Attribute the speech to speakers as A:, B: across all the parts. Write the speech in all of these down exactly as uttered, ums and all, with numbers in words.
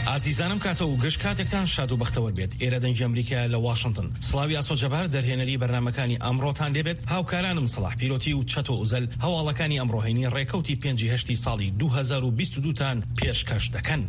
A: ئازیزانم کاتە و گەشت کاتێکتان شاد و بەختەوەر بێت. ئێرە دەنگی ئەمریکا لە واشنگتن. سڵاوی ئاسۆجەبار دەرهێنەری بەرنامەکانی ئەمڕۆتان دەبێت. هاوکارانم سڵاح پیرۆتی و چەتۆ ئوزەل هەواڵەکانی ئەمڕۆهێنی ڕێکەوتی پێنجی هەشتی ساڵی دوو هەزار و بیست و دوو تان پێشکەش دەکەن.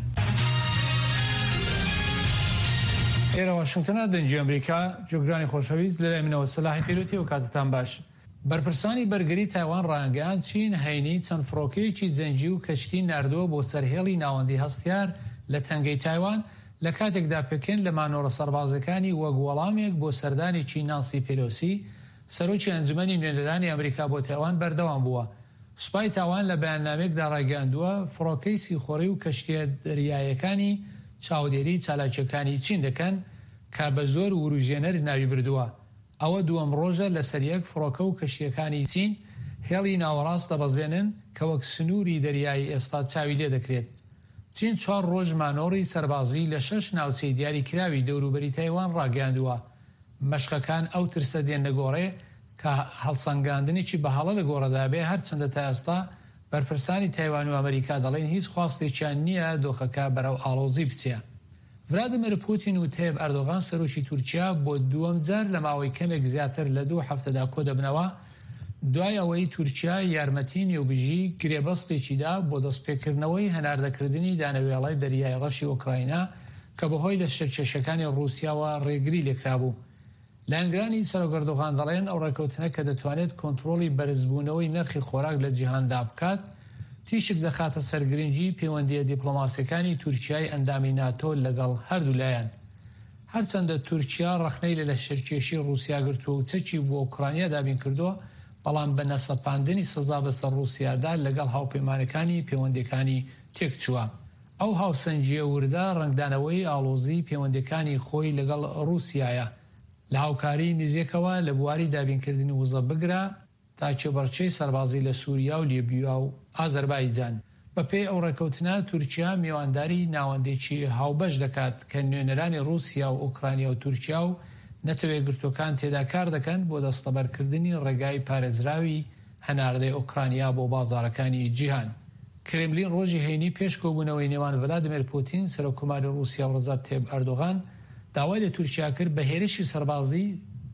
B: ئێرە واشنگتنە دەنگی ئەمریکا جۆگرانی خۆشەویست لەلای منەوە سەلاحی پیرۆتی و کاتتان باش. بەرپرسانی بەرگری تایوان ڕاهەنگەیان چین هەینی چەند فڕۆکەیەکی جەنگی و کەشتی ناردووە بۆ سەرهێڵی ناوەندی هەستیار لە تەنگەی تایوان لە کاتێکدا پێکن لە مانۆڕە سەربازەکانی وەک وەڵامێک بۆ سەردانێکی نانسی پێلۆسی سەرۆکی ئەنجومەنی نوێنەرانی ئەمریکا بۆ تایوان بەردەوام بووە. سوپای تاوان لە بەیاننامێکدا ڕاگەاندووە فڕۆکەی سیخۆڕی و کەشتیە دەریایەکانی چاودێری چالاکیەکانی چین دەکەن کە بە زۆر وروژێنەر ناوی بردووە. ئەوە دووەم ڕۆژە لەسەر یەک فڕۆکە و کەشتیەکانی چین هێڵی ناوەڕاست دەبەزێنن کە وەک سنووری دەریایی ئێستا چاوی لێ دەکرێت. چین چوار ڕۆژ مانۆڕی سەربازی لە شەش ناوچەی دیاری کراوی دەوروبەری تایوان ڕاگەاندووە. مەشقەکان ئەو ترسە دێن لەگۆڕێ کە هەڵسەنگاندنێکی بەهاڵە لە گۆڕەدا بێ، هەرچەندە تا ئێستا بەرپرسانی تایوان و ئەمریکا دەڵێن هیچ خواستێکیان نییە دۆخەکە بەرەو ئاڵۆزی بچێ. ڤلادیمیر پوتین و تایب ئەردۆغان سەرۆکی تورکیا بۆ دووەم جار لە ماوەی کەمێک زیاتر لە دوو هەفتەدا کۆ دەبنەوە دوای ئەوەی تورکیا یارمەتی نێوبژی گرێبەستێکیدا بۆ دەستپێکردنەوەی هەناردەکردنی دانەوێڵای دەریای ڕەشی ئۆکراینە کە بەهۆی لە شەرکێشەکانی ڕووسیاوە ڕێگری لێکرابوو. لایەنگرانی سەرۆگەردۆغان دەڵێن ئەو ڕێکەوتنە کە دەتوانێت کۆنتڕۆڵی بەرزبوونەوەی نرخی خۆراک لە جیهاندا بکات تیشک دەخاتە سەرگرنگی پەیوەندیە دیپلۆماسیەکانی تورکیای ئەندامی ناتۆ لەگەڵ هەردوو لایەن. هەرچەندە تورکیا ڕەخنەی لە شەرکێشی ڕووسیا گرتووە و چەکی بۆ ئوکرانیا دابین کردووە، بەڵام بە نەسەپاندنی سزا بەسەر ڕووسیادا لەگەڵ هاوپەیمانەکانی پەیوەندیەکانی تێکچووە. ئەو هاوسەنگیە وردە ڕنگدانەوەی ئاڵۆزی پەیوەندیەکانی خۆی لەگەڵ ڕووسیایە لە هاوکاری نزیکەوە لە بواری دابینکردنی وزە بگرە تا چێبەرچەی سەربازی لە سووریا و لیبیا و ئازەربایجان. بەپێی ئەو ڕێکەوتنە تورکیا میوانداری ناوەندێکی هاوبەش دەکات کە نوێنەرانی ڕووسیا و ئوکرانیا و تورکیا و نەتەوەی گرتوەکان تێدا کار دەکەن بۆ دەستەبەرکردنی ڕێگای پارێزراوی هەناردەی ئوکرانیا بۆ بازارەکانی جیهان. کرێملین ڕۆژی هەینی پێش کۆبوونەوەی نێوان ڤلادیمیر پوتین سەرۆکوماری ڕووسیا و ڕەجەپ تایب ئەردۆغان داوای لە تورکیا کرد بە هێرشی سەربازی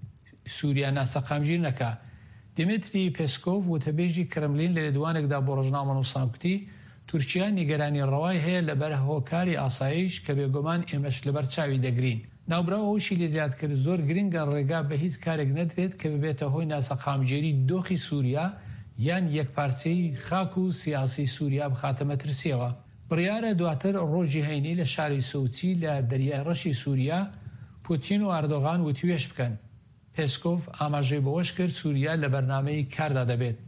B: سووریا ناسەقامگیر نەکا. دیمیتری پێسکۆڤ وتەبێژی کرێملین لە لێدوانێکدا بۆ ڕۆژنامە نووسان کوتی تورکیا نیگەرانی ڕەوای هەیە لەبەر هۆکاری ئاسایش کە بێگومان ئێمەش لەبەر چاوی دەگرین. ناوبراوەوەشی لێ زیاد کرد زۆر گرنگە ڕێگا بە هیچ کارێک نەدرێت کە ببێتە هۆی ناسەقامگیری دۆخی سووریا یان یەکپارچەی خاک و سیاسی سووریا بخاتە مەترسیەوە. بڕیارە دواتر ڕۆژی هەینی لە شاری سووچی لە دەریای ڕەشی سووریا پوتین و ئەردۆغان وتوێش بکەن. پێسکۆڤ ئاماژەی بەوەش کرد سووریا لە بەرنامەی کاردا دەبێت.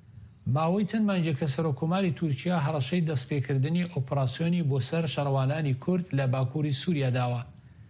B: ماوەی چەند مانگێک کە سەرۆکوماری تورکیا هەڕەشەی دەستپێکردنی ئۆپراسیۆنی بۆ سەر شەڕەوانانی کورد لە باکووری سووریا داوە.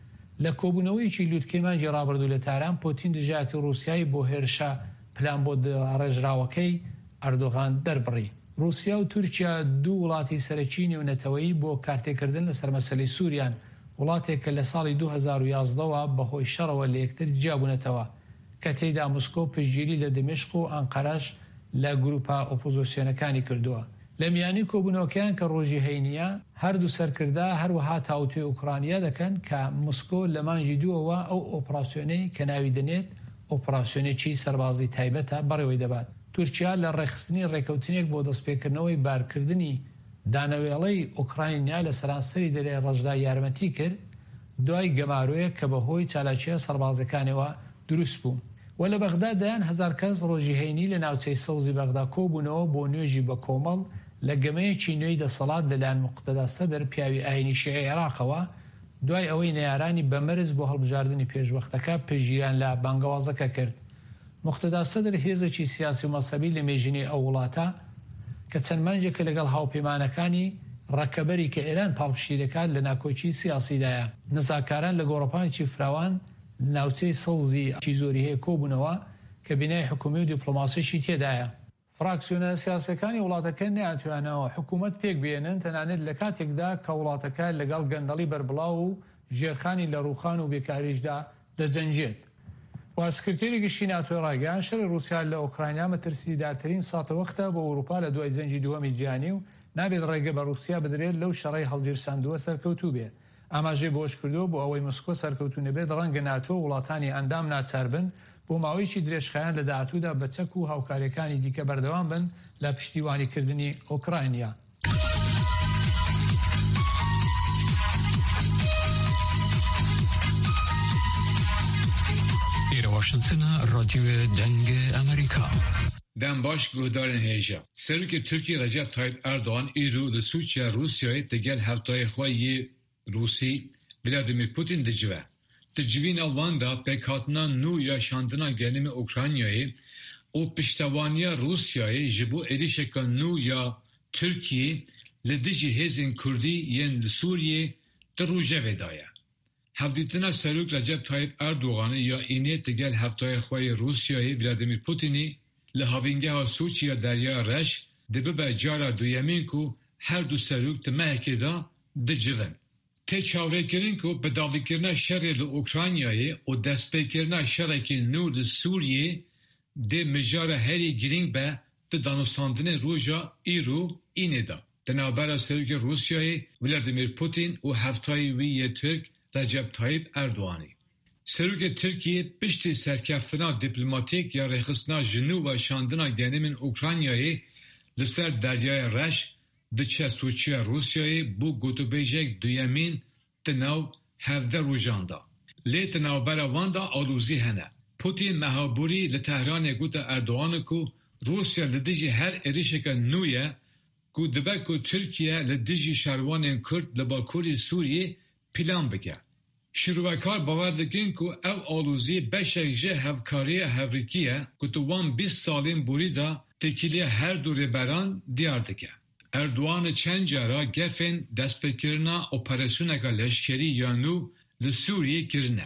B: لە کۆبوونەوەیکی لووتکەی مانگی ڕابردوو لە تاران پۆتین دژایەتی ڕووسیای بۆ هێرشە پلان بۆ ڕێژراوەکەی ئەردۆغان دەربڕی. رووسیا و تورکیا دوو وڵاتی سەرەکی نێونەتەوەی بۆ کارتێکردن لەسەر مەسەلەی سووریان، وڵاتێک کە لە ساڵی دوو هەزار و یازدەوە بەهۆی شەڕەوە لە یەکتر جیابوونەتەوە کە تێیدا موسکۆ پشتگیری لە دمشق و ئەنقەرەش لە گروپا ئۆپۆزیسیۆنەکانی کردووە. لە میانی کۆبوونەوەکەیان کە ڕۆژی هەینیە هەردوو سەرکردا هەروەها تاوتوێ ئوکرانیا دەکەن کە موسکۆ لە مانگی دووەوە ئەو ئۆپراسیۆنەی کە ناوی دەنێت ئۆپراسیۆنێکی سەربازی تایبەتە بەڕێوەی دەبات. تورکیا لە ڕێخستنی ڕێکەوتنێک بۆ دەستپێکردنەوەی بارکردنی دانەوێڵەی ئوکراینیا لە سەرانسەری دەریای ڕەشدا یارمەتی کرد دوای گەمارویە کە بەهۆی چالاکیە سەربازەکانەوە دروست بوو. و لە بەغدا دایان هەزار کەس ڕۆژی هەینی لە ناوچەی سەوزی بەغدا کۆبوونەوە بۆ نوێژی بە کۆمەڵ لە گەمەیەکی نوێی دەسەڵات لەلایەن موقتەدا سەدر پیاوی ئاینی شیعی عێراقەوە دوای ئەوەی نەیارانی بەمەرز بۆ هەڵبژاردننی پێشوەختەکە پێشگیریان لە بانگەوازەکە کرد. موقتەدا سەدر هێزێکی سیاسی و مەسەبی لە مێژینەی ئەو وڵاتە کە چەند مانجێکە لەگەڵ هاوپەیمانەکانی ڕەکەبەری کە ئێران پاڵپشتی دەکات لە ناکۆچی سیاسیدایە. نزاکاران لە گۆڕەپانێکی فراوان ناوچەی سەوزی چی زۆری هەیە کۆبوونەوە کە بینای حکومی و دیپلۆماسیشی تێدایە. فراکسیۆنە سیاسەکانی وڵاتەکە نەیانتوانەوە حکوومەت پێک بێنن تەنانەت لە کاتێکدا کە وڵاتەکە لەگەڵ گەندەڵی بەربڵاو و ژێرخانی لە ڕووخان و بێکاریشدا دەجەنجێت. واسکرتێری گشتی ناتۆی ڕاگەیان شەڕی رووسیا لە ئۆکراینیا مەترسیدارترین ساتەوەختە بۆ ئەوروپا لە دوای جەنگی دووەمی جیهانی و نابێت ڕێگە بە رووسیا بدرێت لەو شەڕی هەڵگیرساندووە سەرکەوتوو بێ. ئاماژەی بۆش کردو بۆ ئەوەی مسکۆ سەرکەوتو نەبێت ڕەنگە ناتۆ وڵاتانی ئەندام ناچار بن بۆ ماوەیەکی درێژخایەن لە داهاتوودا بە چەک و هاوکاریەکانی دیکە بەردەوام بن لە پشتیوانیکردنی ئۆکراینیا.
C: Washington رادیو دنگ امریکا.
D: دم باش گهدارن هیجا سرک ترکیه رجب طایب اردوغان ایرو لسوچیا روسیای تگل هفتای خواهی روسی ولادیمیر پوتین دجوه دجوین الواندا پکاتنا نو یا شاندنا گنیم اوکراینیای او پشتوانیا روسیای جبو ادیشکا نو یا ترکیه لدیجی هزین کردی ین لسوریه در روژه ودایه هفدیتنا سرک رجب طایب اردوغان یا اینه تگل هفتای خواهی روسیای ولادیمیر پوتینی لحاوینگه ها سوچی یا دریا رش دبه به جارا دویمین کو هر دو سروک تمهکه دا دجوین. ته چاوره کرن کو به داوی کرنا شر لوکراینیای و دست پی کرنا شرکی نو لسوریه ده مجار هری گرینگ به ده دانستاندن روژا ایرو اینه دا. دنابرا سروک روسیای ولادیمیر پوتین و هفتای وی ترک رجب طایب اردوغانی. سروک ترکیه پشتی سرکفتنا دیپلماتیک یا رخصنا جنو و شاندنا گنیمین اوکراینیایی لسر دریای رش دچه سوچیا روسیایی بو گوتو بیجک دویمین تناو هفده روژاندا. لی تناو براواندا آلوزی هنه. پوتین مهابوری لتهران گوتا اردوغانکو روسیا لدیجی هر اریشکا نویه کو دبکو ترکیه لدیجی شروان کرد لباکوری سوریه پلان بکه. شروعکار باور دکن که او آلوزی بشک جه هفکاری هفریکیه که تو وان بیست سالین بوری دا تکیلی هر دو ریبران دیار دکه. اردوان چند جارا گفن دست بکرنا اپراسیونکا لشکری یانو لسوریه کرنه.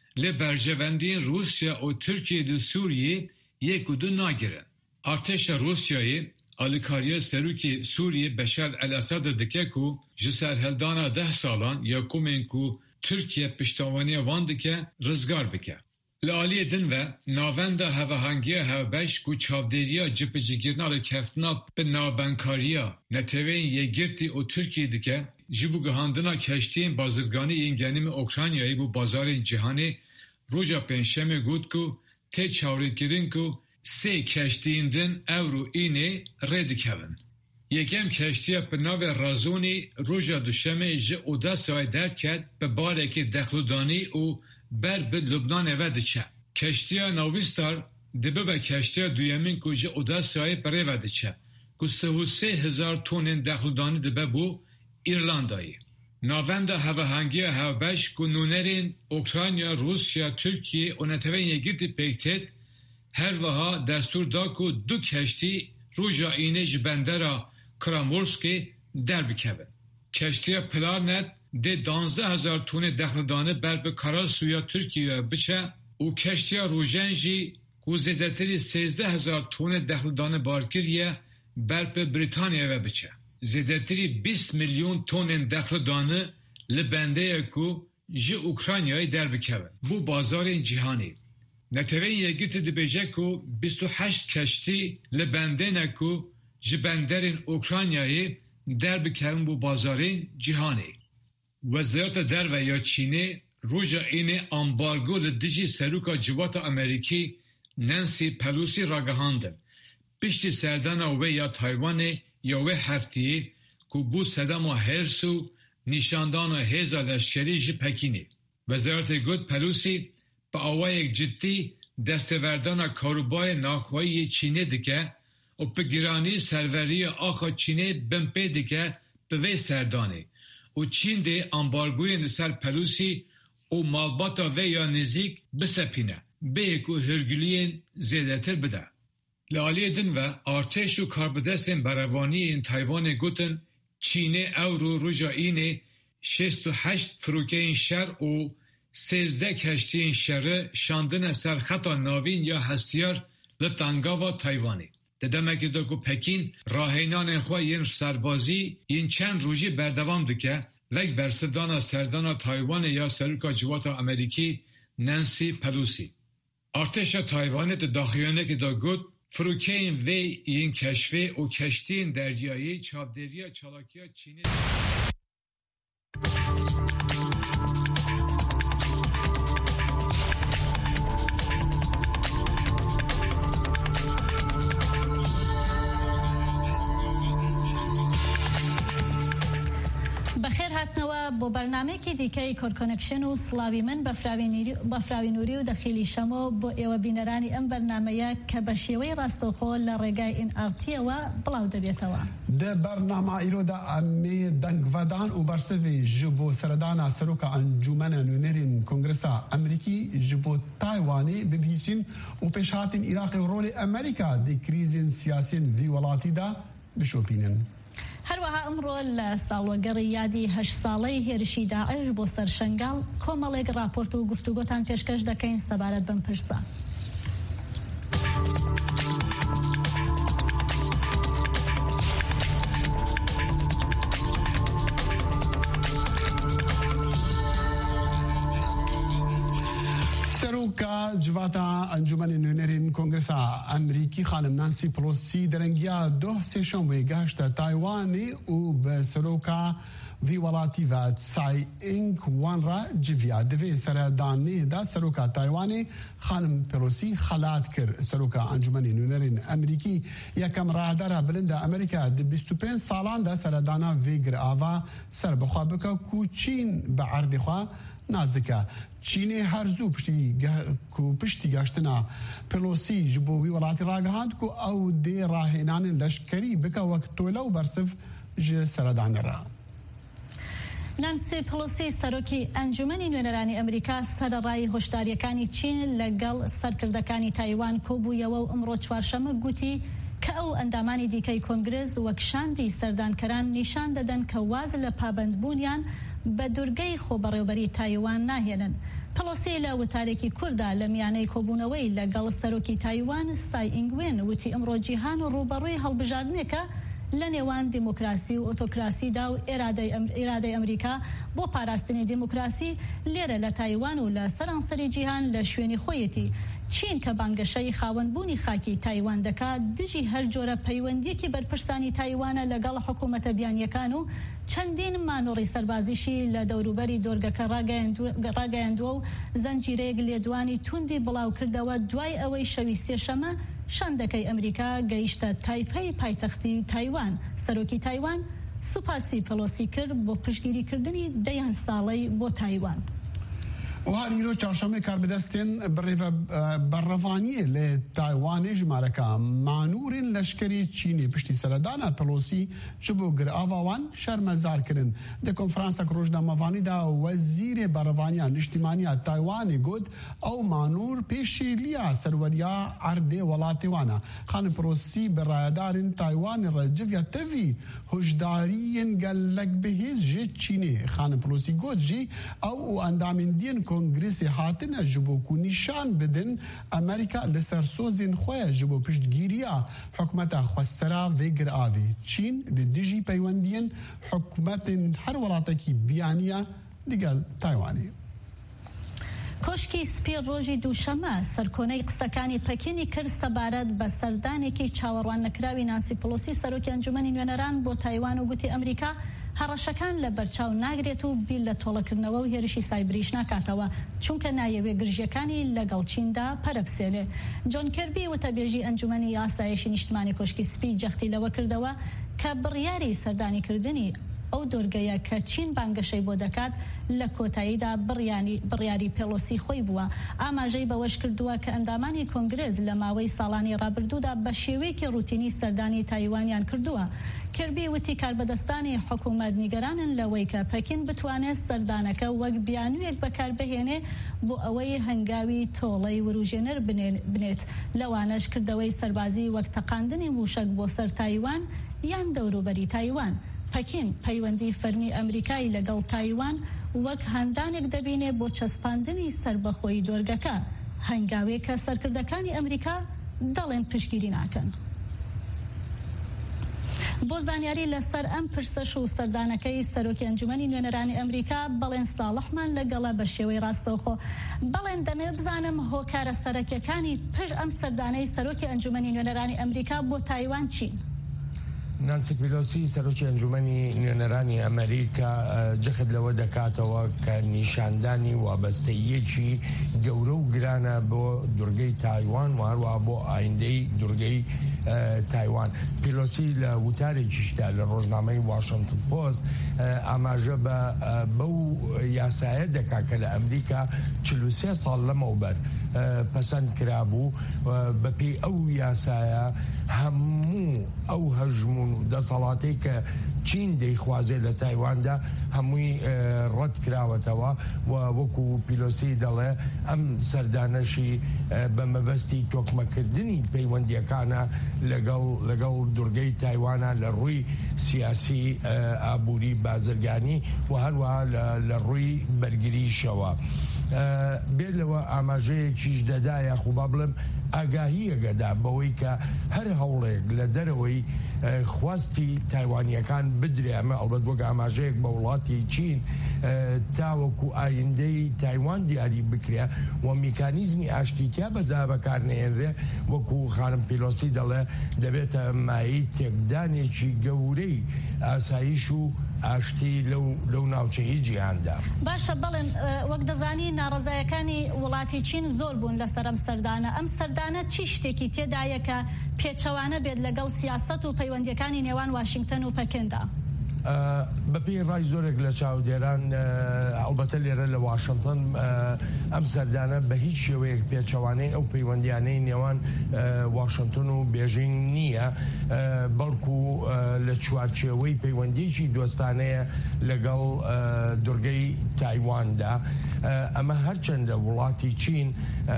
D: لبرجوندین روسیا و ترکیه لسوریه یک و دو ناگرن. ارتش روسیایی الیکاریا سروکی سوریه بشار الاسد دکه که جسر هلدانا ده سالان یا کومین که Türkiye piştavaniye van dike, rızgar bike. Laliye din ve navenda hevahangiye hevbeş ku çavderiya cipicigirna ve keftina be nabenkariya neteveyin ye girti o Türkiye dike jibu gihandina keştiğin bazırgani ingenimi Ukrayna'yı bu bazarın cihani roja penşeme gud ku te çavrikirin ku se keştiğinden evru ini redikevin. یکم کشتیه به نام رازونی روژا دوشمه جه اوداسای درکد به بارکی دخلودانی او بر به لبنان ودچه. کشتیه نویستار دبه به کشتیه دویمین که جه اوداسای پره ودچه که سه و سه هزار تونین دخلودانی دبه بو ایرلاندایی. ناونده هواهنگی هوابش که نونرین اوکراینیا، روسیا، ترکیه و نتوین یگیرتی پیکتید هر وها دستور دا که دو کشتی روژا اینه جبندرا کرامورسکی در بکوه. کشتی پلارنت ده دانزده هزار تونه دخلدانه بر به کاراسویا ترکیه بچه و کشتی روژنجی که زیدتری سیزده هزار تونه دخلدانه بارکریه بر به بریتانیا و بچه. زیدتری بیست میلیون تونه دخلدانه لبنده که جی اوکراینیای در بکوه. بو بازار جهانی. نتوین یگیت دی بیجه که بیست و هشت کشتی لبنده نکو جبندرین اوکراینیایی در بکرن بو بازارین جهانی. وزارت در و یا چینه روژا این امبارگو لدیجی سروکا جوات امریکی نانسی پلوسی راگهاندن. پشتی سردان و یا تایوان یا و هفتیه که بو صدام و هرسو نشاندان و هزا لشکری جی پکینی. وزارت گود پلوسی با آوای جدی دستوردان کاروبای ناخوایی چینه دیگه و به گرانی سروری آخا چینه بمپه دیگه به وی سردانه و چین ده امبارگوی نسر پلوسی و مالباتا وی یا نزیک بسپینه به اکو هرگلین زیده تر بده. لالی دن و ارتش و کاربدستین بروانی این تایوان گوتن چینه او رو رجا اینه شست و هشت فروکه این شر و سیزده کشتی این شره شاندن سر خطا ناوین یا هستیار لطنگاوا تایوانی. ددمکی دو که پکین راهینان خواه این سربازی این چند روزی بردوام دکه وک برسدانا سردانا تایوان یا سروکا جوات امریکی نانسی پلوسی. ارتش تایوان ده داخلیانه که دا گود فروکین و این کشفه و کشتین دریایی چاودریا چالاکیا چینی
E: بەخێر هاتنەوە بۆ بەرنامەیەکی دیکەی کۆرکۆنەکشن و سڵاوی من بە فراوینوری و دەخیلی شەمۆ بۆ ئێوە بینەرانی ئەم بەرنامەیە کە بە شێوەی ڕاستەوخۆ لە ڕێگای ئین ئار تیەوە بڵاو دەبێتەوە.
F: دە بەرنامە ئیرۆدا ئەمێ دەنگڤەدان و بەرسەوی ji بۆ سەردانا سەرۆکە ئەنجومەنە نوێنەرین کۆنگرسا ئەمریکی ji بۆ تایوانê ببیسین و پێشهاتین عێراقی و ڕۆلی ئەمریکا دی کریزên سیاسین vî وڵاتیدا بشۆپینن.
E: هەروەها ئەمڕۆ لە ساڵوەگەڕی یادی هەشت ساڵەی هێرشی داعش بۆ سەر شەنگاڵ کۆمەڵێک راپۆرت و گفتوگۆتان پێشکەش دەکەین سەبارەت بەم پرسە.
F: جواتا ئەنجومەنی نوێنەرین کۆنگرسا ئەمریکی خانم نانسی پلۆسی دەرەنگیا دۆ سێشەمبێ گەشتە تایوانی و بە سەرۆکا vî welatî ve Tsai Ing-wan re civiya divê seredaniyê de seroka Taywanê xanim Pelosî xelat kir. Seroka Encûmenê Nûnerên Amerîkî yekem rahdera bilind Amerîka di bîst û pênc salan de seredana vê girava serbixwe bike ku Çîn bi erdê xwe naz dike. Çînê herzû piştî ku piştî geştina Pelosî ji bo wî welatî ragihand ku ew dê rahênanên leşkerî bike wek tole û bersiv ji seredanê re.
E: نانسی پلۆسی سەرۆکی ئەنجومەنی نوێنەرانی ئەمریکا سەرەڕای هۆشداریەکانی چین لەگەڵ سەرکردەکانی تایوان کۆبوویەوە و ئەمڕۆ چوارشەمە گوتی کە ئەو ئەندامانی دیکەی کۆنگرس وەک شاندی سەردانکەران نیشان دەدەن کە واز لە پابەندبوونیان بە دوورگەی خۆبەڕێوەبەری تایوان ناهێنن. پلۆسی لە وتارێکی کووردا لە میانەی کۆبوونەوەی لەگەڵ سەرۆکی تایوان سای ئینگوێن وتی ئەمڕۆ جیهان و ڕووبەڕووی هەڵبژاردنێکە لە نێوان دیموکراسی و ئۆتۆکراسیدا و ئێرادەی ئەمریکا بۆ پاراستنی دیموکراسی لێرە لە تایوان و لە سەرانسەری جیهان لە شوێنی خۆیەتی. چین کە بانگەشەی خاوەنبوونی خاکی تایوان دەکات دژی هەر جۆرە پەیوەندیەکی بەرپرسانی تایوانە لەگەڵ حکوومەتە بیانیەکان و چەندین مانۆڕی سەربازیشی لە دەوروبەری دۆرگەکە ڕاگەیاندووە و زەنجیرەیەک لێدوانی توندی بڵاو کردەوە دوای ئەوەی شەوی سێشەمە شاندەکەی ئەمریکا گەیشتە تایپەی پایتەختی تایوان. سەرۆکی تایوان سوپاسی پلۆسی کرد بۆ پشتگیریکردنی دەیان ساڵەی بۆ تایوان.
F: و هر ایرو چهارشنبه کار بدستین بەڕەوانیە لە تایوانê ژمارەکە مانورên leşkerî Çînê piştî seredana Pelosî ji bo girava wan şermezar kirin. Di konferansek rojnamevanî de wezîrê berevaniya niştimaniya Taywanê got ew manûr pêşîliya serweriya erdê welatê wan e. Xanim Pelosî bi rayedarên Taywanê re civiya tevî hojdariyên gelek bihêz ji Çînê. Xanim Pelosî got jî ew û endamên dîn کۆنگرسی هاتنە ji bo ku nîşan bidin Amerîka li ser sozên xwe ji bo piştgiriya hikûmeta xwesera vê giravê. Çîn li dijî peywendiyên hikûmetên her welatekî biyaniya digel Taywanê.
E: کۆشکی سپی ڕۆژی دووشەمە سەرکۆنەی قسەکانی پەکینی کرد سەبارەت بە سەردانێکی چاوەڕوان نەکراوی نانسی پلۆسی سەرۆکی ئەنجومەنی نوێنەران بۆ تایوان و گوتی ئەمریکا هەڕەشەکان لە بەرچاو ناگرێت و بیل لە تۆڵەکردنەوە و هێرشی سایبریش ناکاتەوە چونکە نایەوێ گرژیەکانی لەگەڵ چیندا پەرەبسێنێ. جۆن کێربی وتەبێژی ئەنجومەنی یاسایشی نیشتمانی کۆشکی سپی جەختی لەوە کردەوە کە بڕیاری سەردانیکردنی ئەو دۆرگەیە کە چین بانگەشەی بۆ دەکات لە کۆتاییدا بڕیاری پێلۆسی خۆی بووە. ئاماژەی بەوەش کردووە کە ئەندامانی کۆنگرس لە ماوەی ساڵانی ڕابردوودا بە شێوەیەکی ڕوتینی سەردانی تایوانیان کردووە. کێربی وتی کاربەدەستانی حکوومەت نیگەرانن لەوەی کە پەکین بتوانێت سەردانەکە وەک بیانوویەک بەکاربهێنێ بۆ ئەوەی هەنگاوی تۆڵەی وروژێنەر بنێت. لەوانەش کردەوەی سەربازی وەک تەقاندنی موشک بۆ سەر تایوان یان دەوروبەری تایوان. پەکین پەیوەندی فەرمی ئەمریکای لەگەڵ تایوان وەک هەندانێک دەبینێ بۆ چەسپاندنی سربەخۆی دۆرگەکە هەنگاوێک کە سەرکردەکانی ئەمریکا دەڵێن پشتگیری ناکەن. بۆ زانیاری لەسەر ئەم پرسەش و سەردانەکەی سەرۆکی ئەنجومەنی نوێنەرانی ئەمریکا بەڵێن ساڵحمان لەگەڵە بە شێوەی ڕاستەوخۆ. بەڵێن دەمێ بزانم هۆکارە سەرەکیەکانی پشت ئەم سەردانەی سەرۆکی ئەنجومەنی نوێنەرانی ئەمریکا بۆ تایوان چین؟
G: نانسی پیلۆسی سەرۆکی ئەنجومەنی نوێنەرانی ئەمریکا جەخت لەوە دەکاتەوە کە نیشاندانی وابەستەیەکی گەورە و گرانە بۆ دورگەی تایوان و هەروە بۆ ئایندەی دورگەی تایوان. پیلۆسی لە وتارێکیشدا لە ڕۆژنامەی واشنگتن پۆست ئاماژە بە بەو یاسایە دەکا کە لە ئەمریکا چل و سێ ساڵ لەمەوبەر پەسەند کرابوو بەپێی ئەو یاسایە هەموو ئەو هەژمون و دەسەڵاتەی کە چین دەیخوازێ لە تایواندا هەمووی ڕەت کراوەتەوە و وەکو پیلۆسی دەڵێ ئەم سەردانەشی بە مەبەستی تۆکمەکردنی پەیوەندیەکانە لەگەڵ لەگەڵ دورگەی تایوانە لە ڕووی سیاسی ئابووری بازرگانی و هەروەها لە ڕووی بەرگریشەوە. بێت لەوە ئاماژەیەکیش دەدا یاخوو با بڵێم ئاگاهیەگەدا بەوەی کە هەر هەوڵێک لە دەرەوەی خواستی تایوانیەکان بدرێ، ئەمە ئەڵبەت وەک ئاماژەیەک بە وڵاتی چین تاوەکو ئایندەی تایوان دیاری بکرێ و میکانیزمی ئاشتیتیا بەدا بەکارنێنرێ، وەکو خانم پیلۆسی دەڵێ دەبێتە مایی تێکدانێکی گەورەی ئاسایش و ئاشتی لەو ناوچەی جیهاندا.
E: باشە بڵێن وەک دەزانی ناڕەزایەکانی وڵاتی چین زۆر بوون لەسەر ئەم سەردانە. ئەم سەردانە چی شتێکی تێدایە کە پێچەوانە بێت لەگەڵ سیاست و پەیوەندیەکانی نێوان واشنگتن و پەکیندا؟
G: بەپێی ڕای زۆرێک لە چاودێران ئەڵبەتە لێرە لە واشنگتن ئەم سەردانە بە هیچ شێوەیەک پێچەوانەی ئەو پەیوەندیانەی نێوان واشنگتن و بێژینگ نییە، بەڵکو لە چوارچێوەی پەیوەندیکی دۆستانەیە لەگەڵ دورگەی تایواندا. ئەمە هەرچەندە وڵاتی چین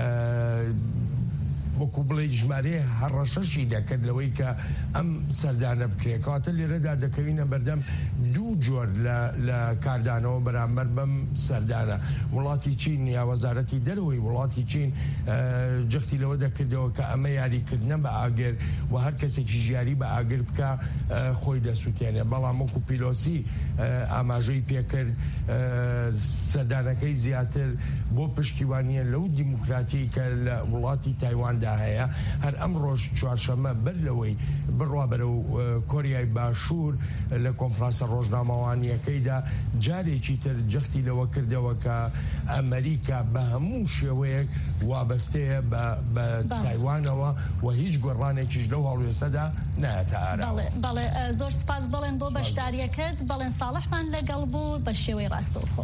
G: وەکو بڵێ ژمارەیە هەڕەشەشی دەکرد لەوەی کە ئەم سەردانە بکرێت، کاتە لێرەدا دەکەوینە بەردەم دوو جۆر لە کاردانەوە بەرامبەر بەم سەردانە. وڵاتی چین یا وەزارەتی دەرەوەی وڵاتی چین جەختی لەوە دەکردەوە کە ئەمە یاریکردنە بە ئاگر و هەر کەسێکی ژیاری بە ئاگر بکە خۆی دەسووتێنێ. بەڵام وەکو پیلۆسی ئاماژەی پێکرد سەردانەکەی زیاتر بۆ پشتیوانیە لەو دیموکراتی کە لە وڵاتی تایواندا هەیە. هەر ئەم ڕۆژ چوارشەممە بەر لەوەی بڕوا بەرەو کۆریای باشوور لە کۆنفرانسە ڕۆژنامەوانیەکەیدا جارێکی تر جەختی لەوە کردەوە کە ئەمریکا بە هەموو شێوەیەک وابەستەیە بە تایوانەوە و هیچ گۆڕانێکیش لەو هەڵوێستەدا نایەتە ئارا.
E: بەڵێ زۆر سپاس بڵێن بۆ بەشداریەکەت. بەڵێن ساڵحمان لەگەڵ بوو بە شێوەی ڕاستەوخۆ.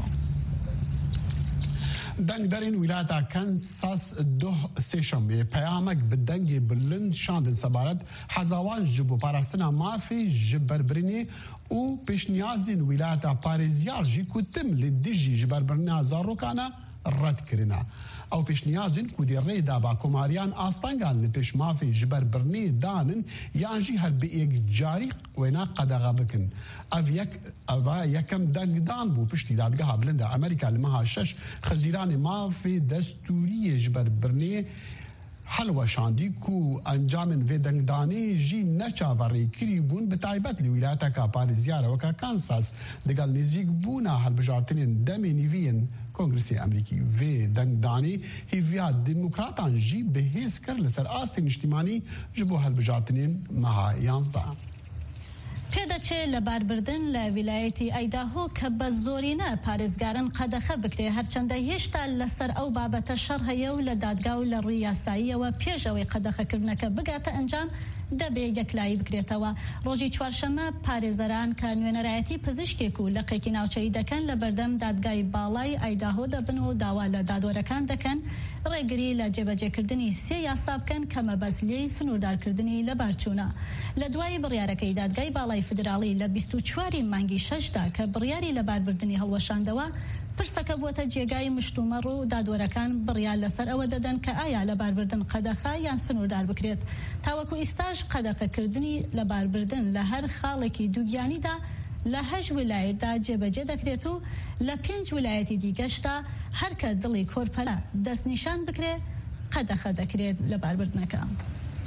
F: دەنگدەرین ویلایەتە کەنساس دۆ سێشەمبێ پەیامێک bi dengê bilind şandin sebaret hezawan ji bo parastina mafê ji berbirinê û pêşniyazên wîlayeta parêziyar jî ku tim li dijî ji berbirina zarokane red kirine. Ew pêşniyazên ku dê rê da ba komariyan astangan li pêş mafê ji berbirinê danin yan jî her bi yekcarî wêne qedexa bikin. Ev yek eva yekem dengdan bû piştî dadgeha bilind Amerîka li meha şeş xezîranê mafê destûriyê ji berbirinê helweşandî ku encamên vê dengdanê jî neçaverêkirî bûn bi taybet li wîlayeteka parêziyar weka Kansas digal nêzîkbûna helbijartinên demê nîviyên Kongresê Amerîkî. Vê dengdanê hêviya demokratan jî bihêz kir li ser astên niştimanî ji bo helbijartinên meha yanzda.
E: پێدەچێت لە باربردن لە ویلایەتی ئایداهۆ کە بە زۆرینە پارێزگارن قەدەخە بکرێ، هەرچەندە هێشتا لەسەر ئەو بابەتە شەڕ هەیە و لە دادگا و لە ڕووی یاساییەوە پێش ئەوەی قەدەخەکردنەکە بگاتە ئەنجام دەبێ یەکلایی بکرێتەوە. ڕۆژی چوارشەممە پارێزەران کە نوێنەرایەتی پزیشکێک و لەقێکی ناوچەیی دەکەن لە بەردەم دادگای باڵای ئایداهۆ دەبن و داوا لە دادوەرەکان دەکەن ڕێگری لە جێبەجێکردنی سێ یاسا بکەن کە مەبەستلەی سنووردارکردنی لە بارچوونە. لە دوای بڕیارەکەی دادگای باڵای فدراڵی لە بیست و چواری مانگی شەشدا کە بڕیاری لە باربردنی هەڵوەشاندەوە، پرسەکە بووەتە جێگای مشتومەڕ و دادوەرەکان بڕیار لەسەر ئەوە دەدەن کە ئایا لە باربردن قەدەخە یان سنووردار بکرێت. تاوەکو ئیستاش قەدەخەکردنی لە باربردن لە هەر خاڵێکی دووگیانیدا لە هەژ ویلایەتدا جێبەجێ دەکرێت و لە پێنج ویلایەتی دیگەشتا هەرکە دڵی کۆرپەلا دەستنیشان بکرێت قەدەخە دەکرێت لە باربردنەکە.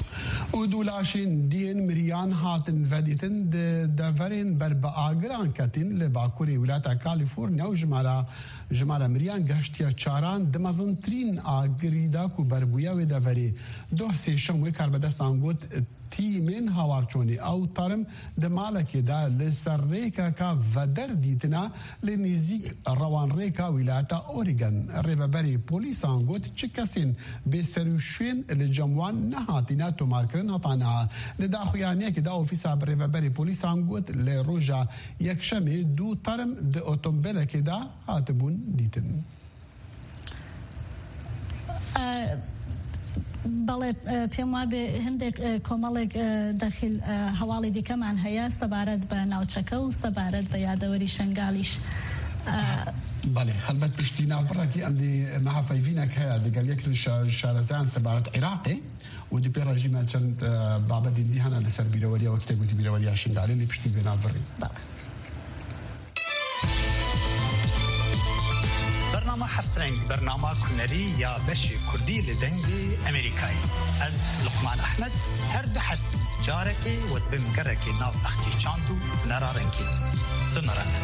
F: و دولاشین دین مریان هاتن ودیتن دفرین بر با آگران کتین لباکوری ولایت کالیفرنیا و جمارا جمارا مریان گشتیا چاران دمازن ترین آگریدا کو بربویا و دفری دو سی شموی کاربدستان گوت تیمین هاوارچونی او ترم دمالکی دا لسر ریکا کا ودر دیتنا لنزیک روان ریکا ولایت اوریگن ریبری پولیس آنگوت چه کسین به سروشین لجموان نهاتینا تو مارکرن هاتانا لدا خویانیه که دا اوفیسا ریبری پولیس آنگوت لروجا یک شمی دو ترم د اوتومبیل که دا هاتبون دیتن
E: بەڵێ پێم وابێ هەندێک کۆمەڵێک دەخیل هەواڵی دیکەمان هەیە سەبارەت بە ناوچەکە و سەبارەت بە یادەوەری شنگالیش.
F: بله هەلبەت پشتی ناوپڕێکی ئەمدی مەحەفەیڤینێک هەیە دەگەل یەک شارەزایان سەبارەت عێراقی و دوپێ ڕژیمە چەند بابەتی دی هەنا لەسەر بیرەوەریەوە کتێگوتی بیرەوەریە شنگالی لی پشتی بێ ناوپڕی.
H: برنامه هفترنگ برنامه کنری یا بشی کردی لدنگی امریکایی از لقمان احمد هر دو هفته جارکی و بمگرکی ناو اختی چاندو نرارنکی بمرانه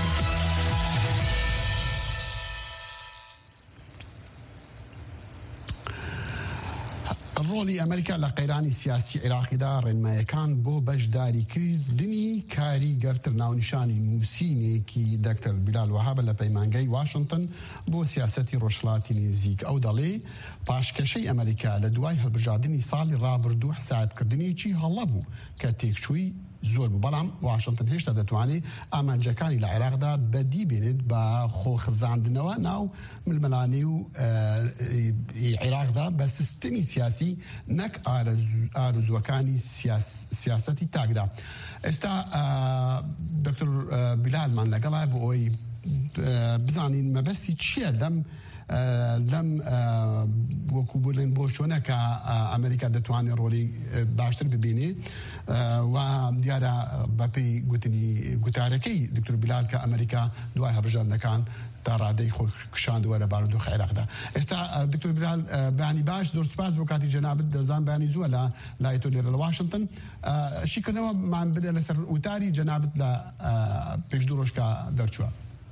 F: ڕۆڵی ئەمریکا لە قەیرانی سیاسی عێراقیدا ڕێنمایەکان بۆ بەشداریکردنی کاریگەرتر ناونیشانی نووسینێکی دەکتەر بیلال وەهابە لە پەیمانگەی واشنگتن بۆ سیاسەتی ڕۆژهەڵاتی نزیک ئەو دەڵێ پاشکەشەی ئەمریکا لە دوای هەڵبژاردننی ساڵی ڕابردوو حسابکردنیی هەڵە بوو کە تێکچووی زۆر بوو بەڵام واشنگتن هێشتا دەتوانێت ئامانجەکانی لە عێراقدا بەدی بێنێت بە خۆخزاندنەوە ناو ململانەی و عێراقدا بە سیستەمی سیاسی نەک ئارزووەکانی سیاسەتی تاکدا. ئێستا دکتۆر بیلالمان لەگەڵا بۆ ئەوەی بزانین مەبەستی چییە لەم لەم وەکو بڵێن بۆ چۆنە کە ئەمریکا دەتوانێت ڕۆلی باشتر ببینێ و دیارە بەپێی گوتنی گوتارەکەی دکتۆر بیلال کە ئەمریکا دوای هەڵبژاردنەکان تا ڕادەی خۆشکشاندووە لە بارودۆخ عێراقدا. ئێستا دکتۆر بیلال بەیانی باش زۆر سوپاس بۆ کاتی جەنابەت دەزان بەیانی زووە لە لای تۆ لێرە لە واشنگتن شیکردنەوەمان بدە لەسەر وتاری جەنابەت لە پێش دوو ڕۆژکە دەرچووە.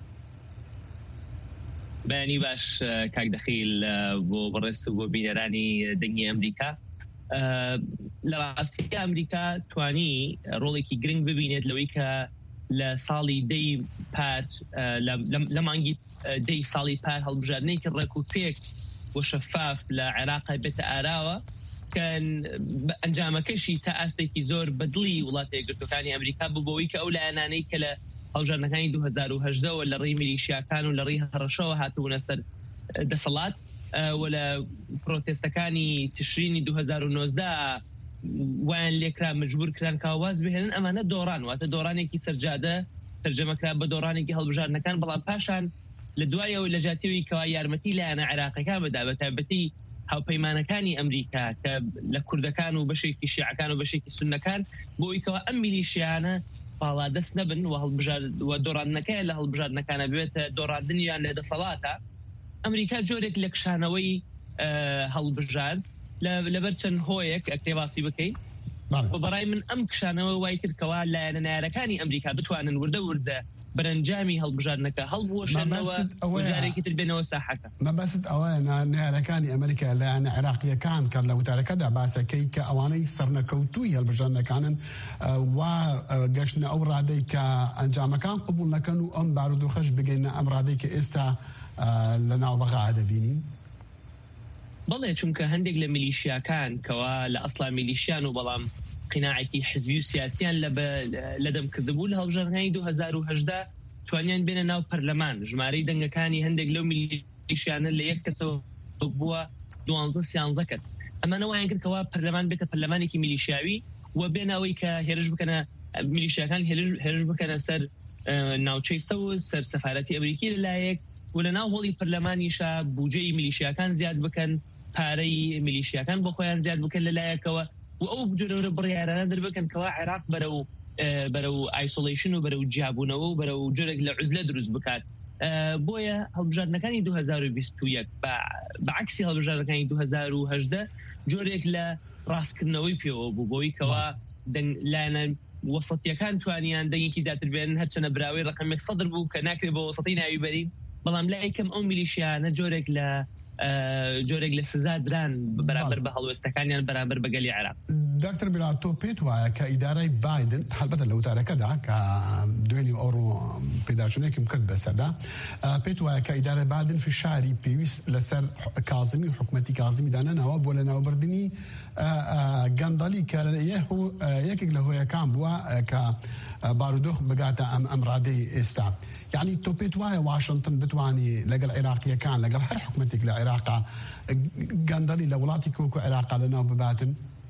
I: بەیانی باش کاک دەخیل بۆ بەڕێست و بۆ بینەرانی دەنگی ئەمریکا. لە ڕاستی ئەمریکا توانی ڕۆڵێکی گرنگ ببینێت لەوەی کە لە ساڵی دەی پار لە مانگی دەی ساڵی پار هەڵبژاردنەیەکی ڕێک و پێک بۆ شەفاف لە عێراقا بێتە ئاراوە کە ئەنجامەکەشی تا ئاستێکی زۆر بەدڵی وڵاتە یەکگرتوەکانی ئەمریکا بوو بۆەوەی کە ئەو لایەنانەی کە لە هەڵبژاردنەکانی دوو هەزار و هەژدەوە لە ڕێی میلیشیاکان و لە ڕێی هەڕەشەوە هاتوونە سەر دەسەڵات و لە پرۆتێستەکانی تشرینی دوو هەزار و نۆزدە وایان لێکرا مجبور کران کاواز بهێنن ئەمانە دۆڕان واتە دۆڕانێکی سەرجادە تەرجەمەکرا بە دۆڕانێکی هەڵبژاردنەکان بەڵام پاشان لە دوایەوە لە جاتیەوەی کەوا یارمەتی لایەنە عێراقیەکان بەدا بە تایبەتی هاوپەیمانەکانی ئەمریکا کە لە کوردەکان و بەشێکی شیعەکان و بەشێکی سوننەکان بۆی کەوا ئەم میلیشیانە باڵا دەست نەبن و هەڵبژارد و دۆڕاندنەکەی لە هەڵبژاردنەکانە بێتە دۆڕاندنیان لە دەسەڵاتە ئەمریکا جۆرێک لە کشانەوەی هەڵبژارد لەبەر چەند هۆیەک ئەکتێ باسی بکەین بەڕای من ئەم کشانەوە وای کردکەوە لایەنە نایەنەکانی ئەمریکا بتوانن وردە وردە بەرەنجامی هەڵبژاردنەکە هەڵبوەشێنەوە جارێکی تر بێنەوە ساحەکە.
F: مەبەست ئەوەیە نایەنەکانی ئەمریکا لایەنە عێراقیەکان کە لە وتارەکەدا باسەکەی کە ئەوانەی سەرنەکەوتووی هەڵبژاردنەکانن و گەشتنە ئەو ڕادەی کە ئەنجامەکان قبول نەکەن و ئەم بارودۆخەش بگەینە ئەم ڕادەی کە ئێستا لە ناوبەغا دەبینین.
I: بەڵێ چونکە هەندێک لە میلیشیاکان کەوا لە ئەسڵا میلیشیان و بەڵام قیناعێکی حزبی و سیاسیان لە دەمکردبوو لە هەڵبژاردنەکانی دوو هەزار و هەژدە توانیان بێنە ناو پەرلەمان ژمارەی دەنگەکانی هەندێک لەو میلیشیانە لە یەک کەسەوە بووە دوانزە سیانزە کەس. ئەمانە وایان کرد کەوا پەرلەمان بێتە پەرلەمانێکی میلیشیاوی و بێنەوەی کە هێرش بکەنە میلیشیاکان هێرش بکەنە سەر ناوچەی سەوز سەر سەفارەتی ئەمریکی لەلایەک و لە ناو هۆڵی پەرلەمانیشە بودجەی میلیشیاکان زیاد بکەن پارەی میلیشیاکان بۆ خۆیان زیاد بکەن لەلایەکەوە و ئەو جۆرە بڕیارانە دەربکەن کەوا عێراق بەرەو بەرەو ئایسۆلیشن و بەرەو جیابوونەوە و بەرەو جۆرێک لە عوزلە دروست بکات. بۆیە هەڵبژاردنەکانی دوو هەزار و بیست و یەک بەعکسی هەڵبژاردنەکانی دوو هەزار و هەژدە جۆرێک لە ڕاستکردنەوەی پێوە بوو بۆی کەوا لایەنە وەسەتیەکان توانیان دەنگێکی زیاتر بێن هەرچەنە براوی ڕقمێک سەدر بوو کە ناکرێت بە وەسەتی ناوی بەرین بەڵام لای کەم ئەو میلیشیانە جۆرێک لە جۆرێک لە سزا دران بەرامبەر بە هەڵوێستەکانیان بەرامبەر بەگەلی عێراق.
F: دکتۆر بیلال تۆ پێت وایە کە ئیدارەی بایدن هەڵبەتە لە وتارەکەدا کە دوێنی ئەوڕۆ پێداچوونێکم کرد بەسەردا پێت وایە کە ئیدارەی بایدن فشاری پێویست لەسەر کازمی حکومەتی کازمی دانەنەوە بۆ لە ناوبردننی گەندەڵی کە یەکێک لە هۆیەکان بووە کە بارودۆخ بگاتە ئەم ئەم ڕادەی ئێستا. يعني تو پێت وایە واشنگتن بتوانی لەگەڵ عێراقیەکان لەگەڵ هەر حکومەتێک لە عێراقا گەندەڵی لە وڵاتی کۆکو عێراقا لەناو بباتن؟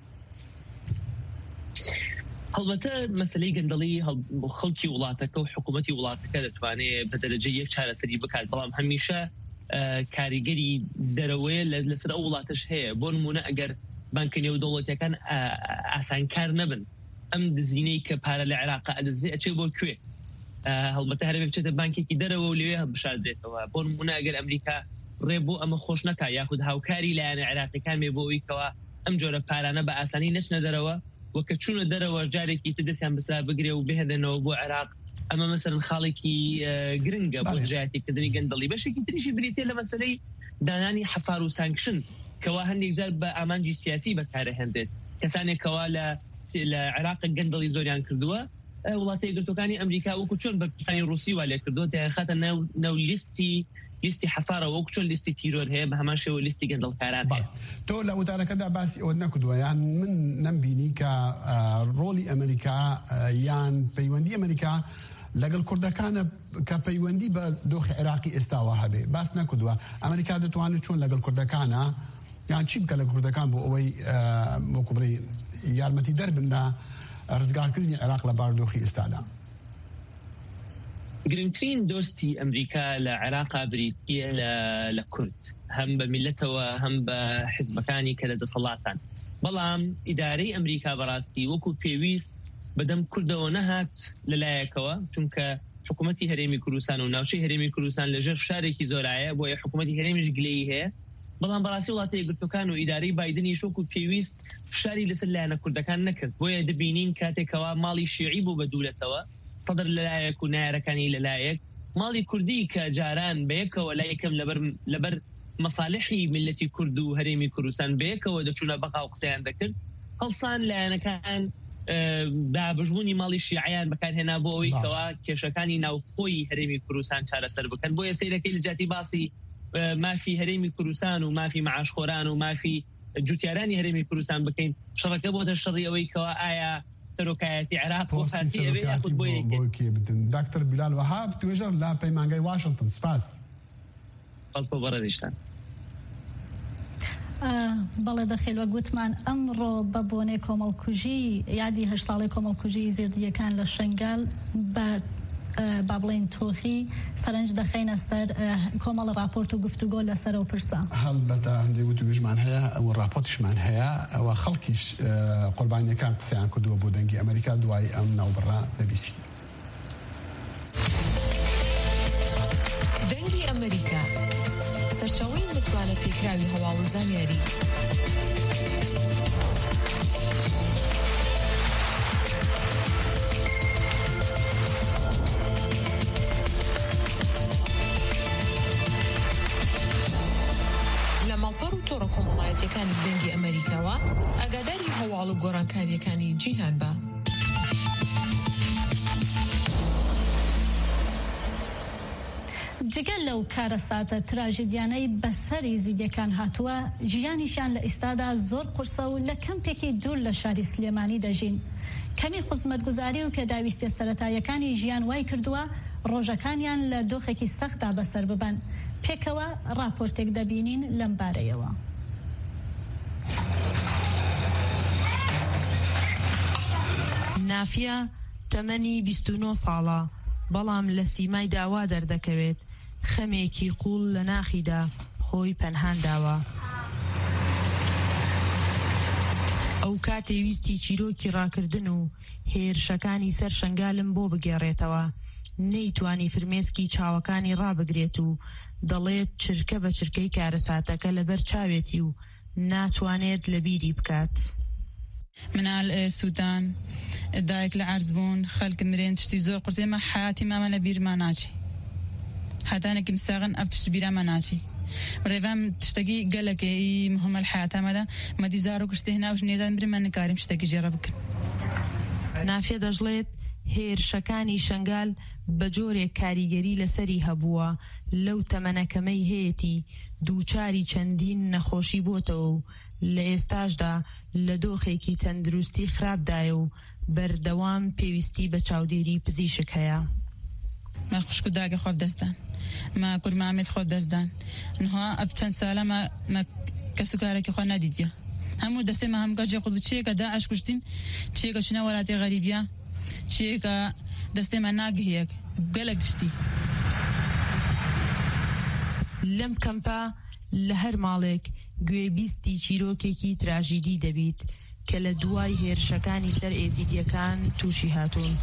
I: هەڵبەتە مەسلەی گەندەڵی خەڵکی وڵاتەکە و حکوومەتی وڵاتەکە دەتوانێت بە دەرەجە یەک چارەسەری بکات بەڵام هەمیشە کاریگەری دەرەوەیە لەسەر ئەو وڵاتەش هەیە. بۆ نمونە ئەگەر بانکە نێودەوڵەتیەکان ئاسانکار نەبن ئەم دزینەی کە پارە لە عێراقا ئەدەزێ ئەچێ بۆ کوێ؟ هەڵبەتە هەرێ بچێتە بانکێکی دەرەوە و لێوێ بشاردرێتەوە. بۆ نمونە ئەگەر ئەمریکا ڕێ بۆ ئەمە خۆش نەکا یاخود هاوکاری لایەنە عێراقیەکان بێ بۆ ئەوەی ئەم جۆرە پارانە بە ئاسانی نەچنە دەرەوە وەکە چوونە دەرەوە جارێکی تر دەستیان بەسرا بگرێ و بهێننەوە بۆ عێراق. ئەمە مەسەرن خاڵێکی گرنگە بۆ دژایەتیکردنی گەندەڵی. بەشێکی تریشی بریتێ لە مەسەلەی دانانی حەسار و سانکشن کەوا هەندێک جار بە ئامانجی سیاسی بەکارەهێنرێت. کەسانێکەوە لە لە عێراق گەندەڵی زۆریان کردووە وڵاتی یەکگرتوەکانی ئەمریکا وەکو چۆن بە پرسانی رووسی وا لێ کردووە تیانخاتە ناو لیستی لیستی حەسارە وەکو چۆن لیستی تیرۆر هەیە بە هەمان شێوە لیستی گەندەڵکاران هەیە.
F: تۆ لە وتارەکەدا باسی ئەوە نەکردووە یان من نەمبینی کە ڕۆڵی ئەمریکا یان پەیوەندی ئەمریکا لەگەڵ کوردەکانە کە پەیوەندی بە دۆخی عێراقی ئێستاوە هەبێ باس نەکردووە. ئەمریکا دەتوانێت چۆن لەگەڵ کوردەکانە یان چی بکە لە کوردەکان بۆ ئەوەی وەکو بڵێ یارمەتی دەربن لە ڕزگارکردنی عێراق لە بارودۆخی ئێستادا؟
I: گرنگترین دۆستی ئەمریکا لە عێراقا بریتیە لە کورد هەم بە میلەتەوە هەم بە حیزبەکانی کە لە دەسەڵاتان. بەڵام ئیدارەی ئەمریکا بەڕاستی وەکو پێویست بەدەم کوردەوە نەهات لەلایەکەوە چونکە حکوومەتی هەرێمی کوردستان و ناوچەی هەرێمی کوردستان لەژێر فشارێکی زۆرایە بۆیە حکوومەتی هەرێمیش گلەیی هەیە. بەڵام بەڕاستی وڵاتی یەکگرتوەکان و ئیدارەی بایدنی شۆک و پێویست فشاری لەسەر لایەنە کوردەکان نەکرد. بۆیە دەبینین کاتێکەوە ماڵی شیعی بوو بە دوولەتەوە سەدر لەلایەک و نایارەکانی لەلایەک ماڵی کوردی کە جاران بەیەکەوە لای یەکەم لەبەر مەساڵحی ملەتی کورد و هەرێمی کوردستان بەیەکەوە دەچوونە بەقا و قسەیان دەکرد. هەڵسان لایەنەکان دابژبوونی ماڵی شیعیان بەکارهێنا بۆ ئەوەی کەوا کێشەکانی ناوخۆی هەرێمی کوردستان چارەسەر بکەن. بۆیە سەیرەکەی لە جاتی باسی مافی هەرێمی کوردستان و مافی معاشخۆران و مافی جوتیارانی هەرێمی کوردستان بکەین شەڕەکە بۆتە شەڕی ئەوەی کەوا ئایا تەرۆکایەتی عێراق بۆ خاتی ئەوێ یاخود بۆ
F: یەکێ بدن. دکتۆر بیلال وەهاب توێژەر لە پەیمانگای واشنگتن. سپاس.
I: سپاس بۆ بەڕێوەشتان.
E: بەڵێ دەخێلوە گوتمان ئەمڕۆ بە بۆنەی کۆمەڵکوژی یادی هەشت ساڵی کۆمەڵکوژی زێدیەکان لە شەنگال بە با بڵێن تۆخی سەرنج دەخینە سەر کۆمەڵ راپۆرت و گفتوگۆ لەسەر و پرسا.
F: هەڵبەتە هەندێک وتوێژمان هەیە ئەوە راپۆرتیشمان هەیە ئەوە خەڵکیش قوربانیەکان قسەیان کردووە بۆ دەنگی ئەمریکا دوای ئەم ناوبڕا بەبیسی.
J: دەنگی ئەمریکا سەرچاوەی متمانە پێکراوی هەواڵ و زانیاری. کۆمەڵایەتیەکانی دەنگی ئەمریکاوە ئاگاداری هەواڵ و گۆڕانکاریەکانی جیهان بە.
E: جگەل لەو کارە ساتە تراژیدیانەی بەسەری زیدیەکان هاتووە ژیانیشان لە ئێستادا زۆر قورسە و لە کەمپێکی دوور لە شاری سلێمانی دەژین. کەمی خزمەتگوزاری و پێداویستی سەرەتایەکانی ژیان وای کردووە ڕۆژەکانیان لە دۆخێکی سەختدا بەسەر ببەن. پێکەوە راپۆرتێک دەبینین لەم بارەیەوە.
J: نافیە تەمەنی بیست و نۆ ساڵە بەڵام لە سیمای داوا دەردەکەوێت. خەمێکی قوڵ لە ناخیدا خۆی پەنهان داوە. ئەو کاتێ ویستی چیرۆکی ڕاکردن و هێرشەکانی سەر شەنگالم بۆ بگێڕێتەوە. نەیتوانی فرمێسکی چاوەکانی ڕابگرێت و دەڵێت چرکە بە چرکەی کارەساتەکە لەبەر چاوێتی و ناتوانێت لە بیری بکات.
K: منال سودان دایک لعرزبون خلق مرين تشتي زور قرزي ما حياتي ما ملا بير ما ناجي حتى أنا كمساغن أفتش بير ما ناجي ريفام تشتكي قالك إيه مهم الحياة ماذا ما دي زارو كشتي هنا وش نيزان بري ما نكارم تشتكي جربك
J: نافية دجلت هير شكاني شنغال بجوري كاريگري لسري هبوا لو تمنكمي هيتي دوچاری چەندین نەخۆشی بۆتەوە لە ئێستاشدا لە دۆخێکی تەندروستی خراپدایە و بەردەوام پێویستی بە چاودێری پزیشک هەیە.
K: ما خوشکو داگە خۆ دەستدان ما کورمامێت خۆ دەستدان نها ئەف چەند ساڵە ما کەس و کارێکی خۆ نەدیدیە هەموو دەستێ ما هەمگا جێ قوت چیەکە داعش کوشتین چیەکە چونە وڵاتی غەریبیە چیەکە دەستێمە ناگهەیەک گەلێک تشتی
J: لەم کەمپا لە هەر ماڵێک گوێبیستی چیرۆکێکی تراژیدی دەبیت کە لە دوای هێرشەکانی سەر ئێزیدیەکان تووشی هاتوون.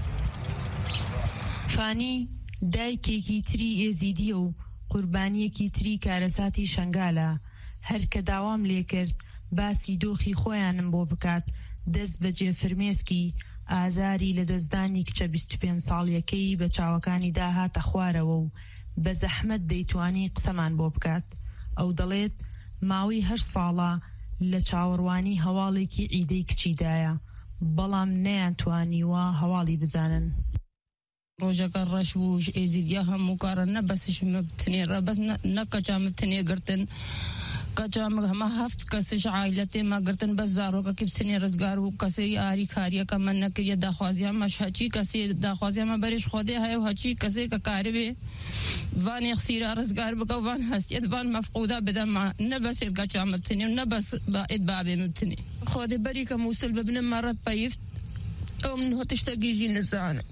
J: فانی دایکێکی تری ئێزیدیە و قوربانیەکی تری کارەساتی شنگالە هەر کە داوام لێکرد باسی دۆخی خۆیانم بۆ بکات دەست بە جێفرمێسکی ئازاری لە دەستدانی کچە بیست و پێنج ساڵیەکەی بە چاوەکانی داهاتە خوارەوە و بە زەحمەت دەیتوانی قسەمان بۆ بکات. ئەو دەڵێت ماوەی هەشت ساڵە لە چاوەڕوانی هەواڵێکی عیدەی کچیدایە بەڵام نەیانتوانیوە هەواڵی بزانن.
L: ڕۆژەکە ڕەش بوو ئێزیدیا هەموو کارە نە بەسشمە بتنێڕە بەس نەکەچامە تنێ گرتن کەچامە هەمە هەفت کەسش عایلەتێ ماگرتن بەس زارۆکەکی بتنێ ڕزگار و کەسی یاری کاریەکە من نەکردە داخوازیان مەش هەچی کەسی داخوازیانمە بەرش خۆدێ هەیە و هەچی کەسێک کە کاری بێ وان یەخسیرە ڕزگار بکە وان هەستێت وان مەفقودا بدەمە نەبەسێت کەچامە بتنێ و نەبەس بائێت بابێ بتنێ خۆدێ بەری کە مووسل ببنم مەڕەت پەیفت ئەو من هۆتشتەگیژی نزانم.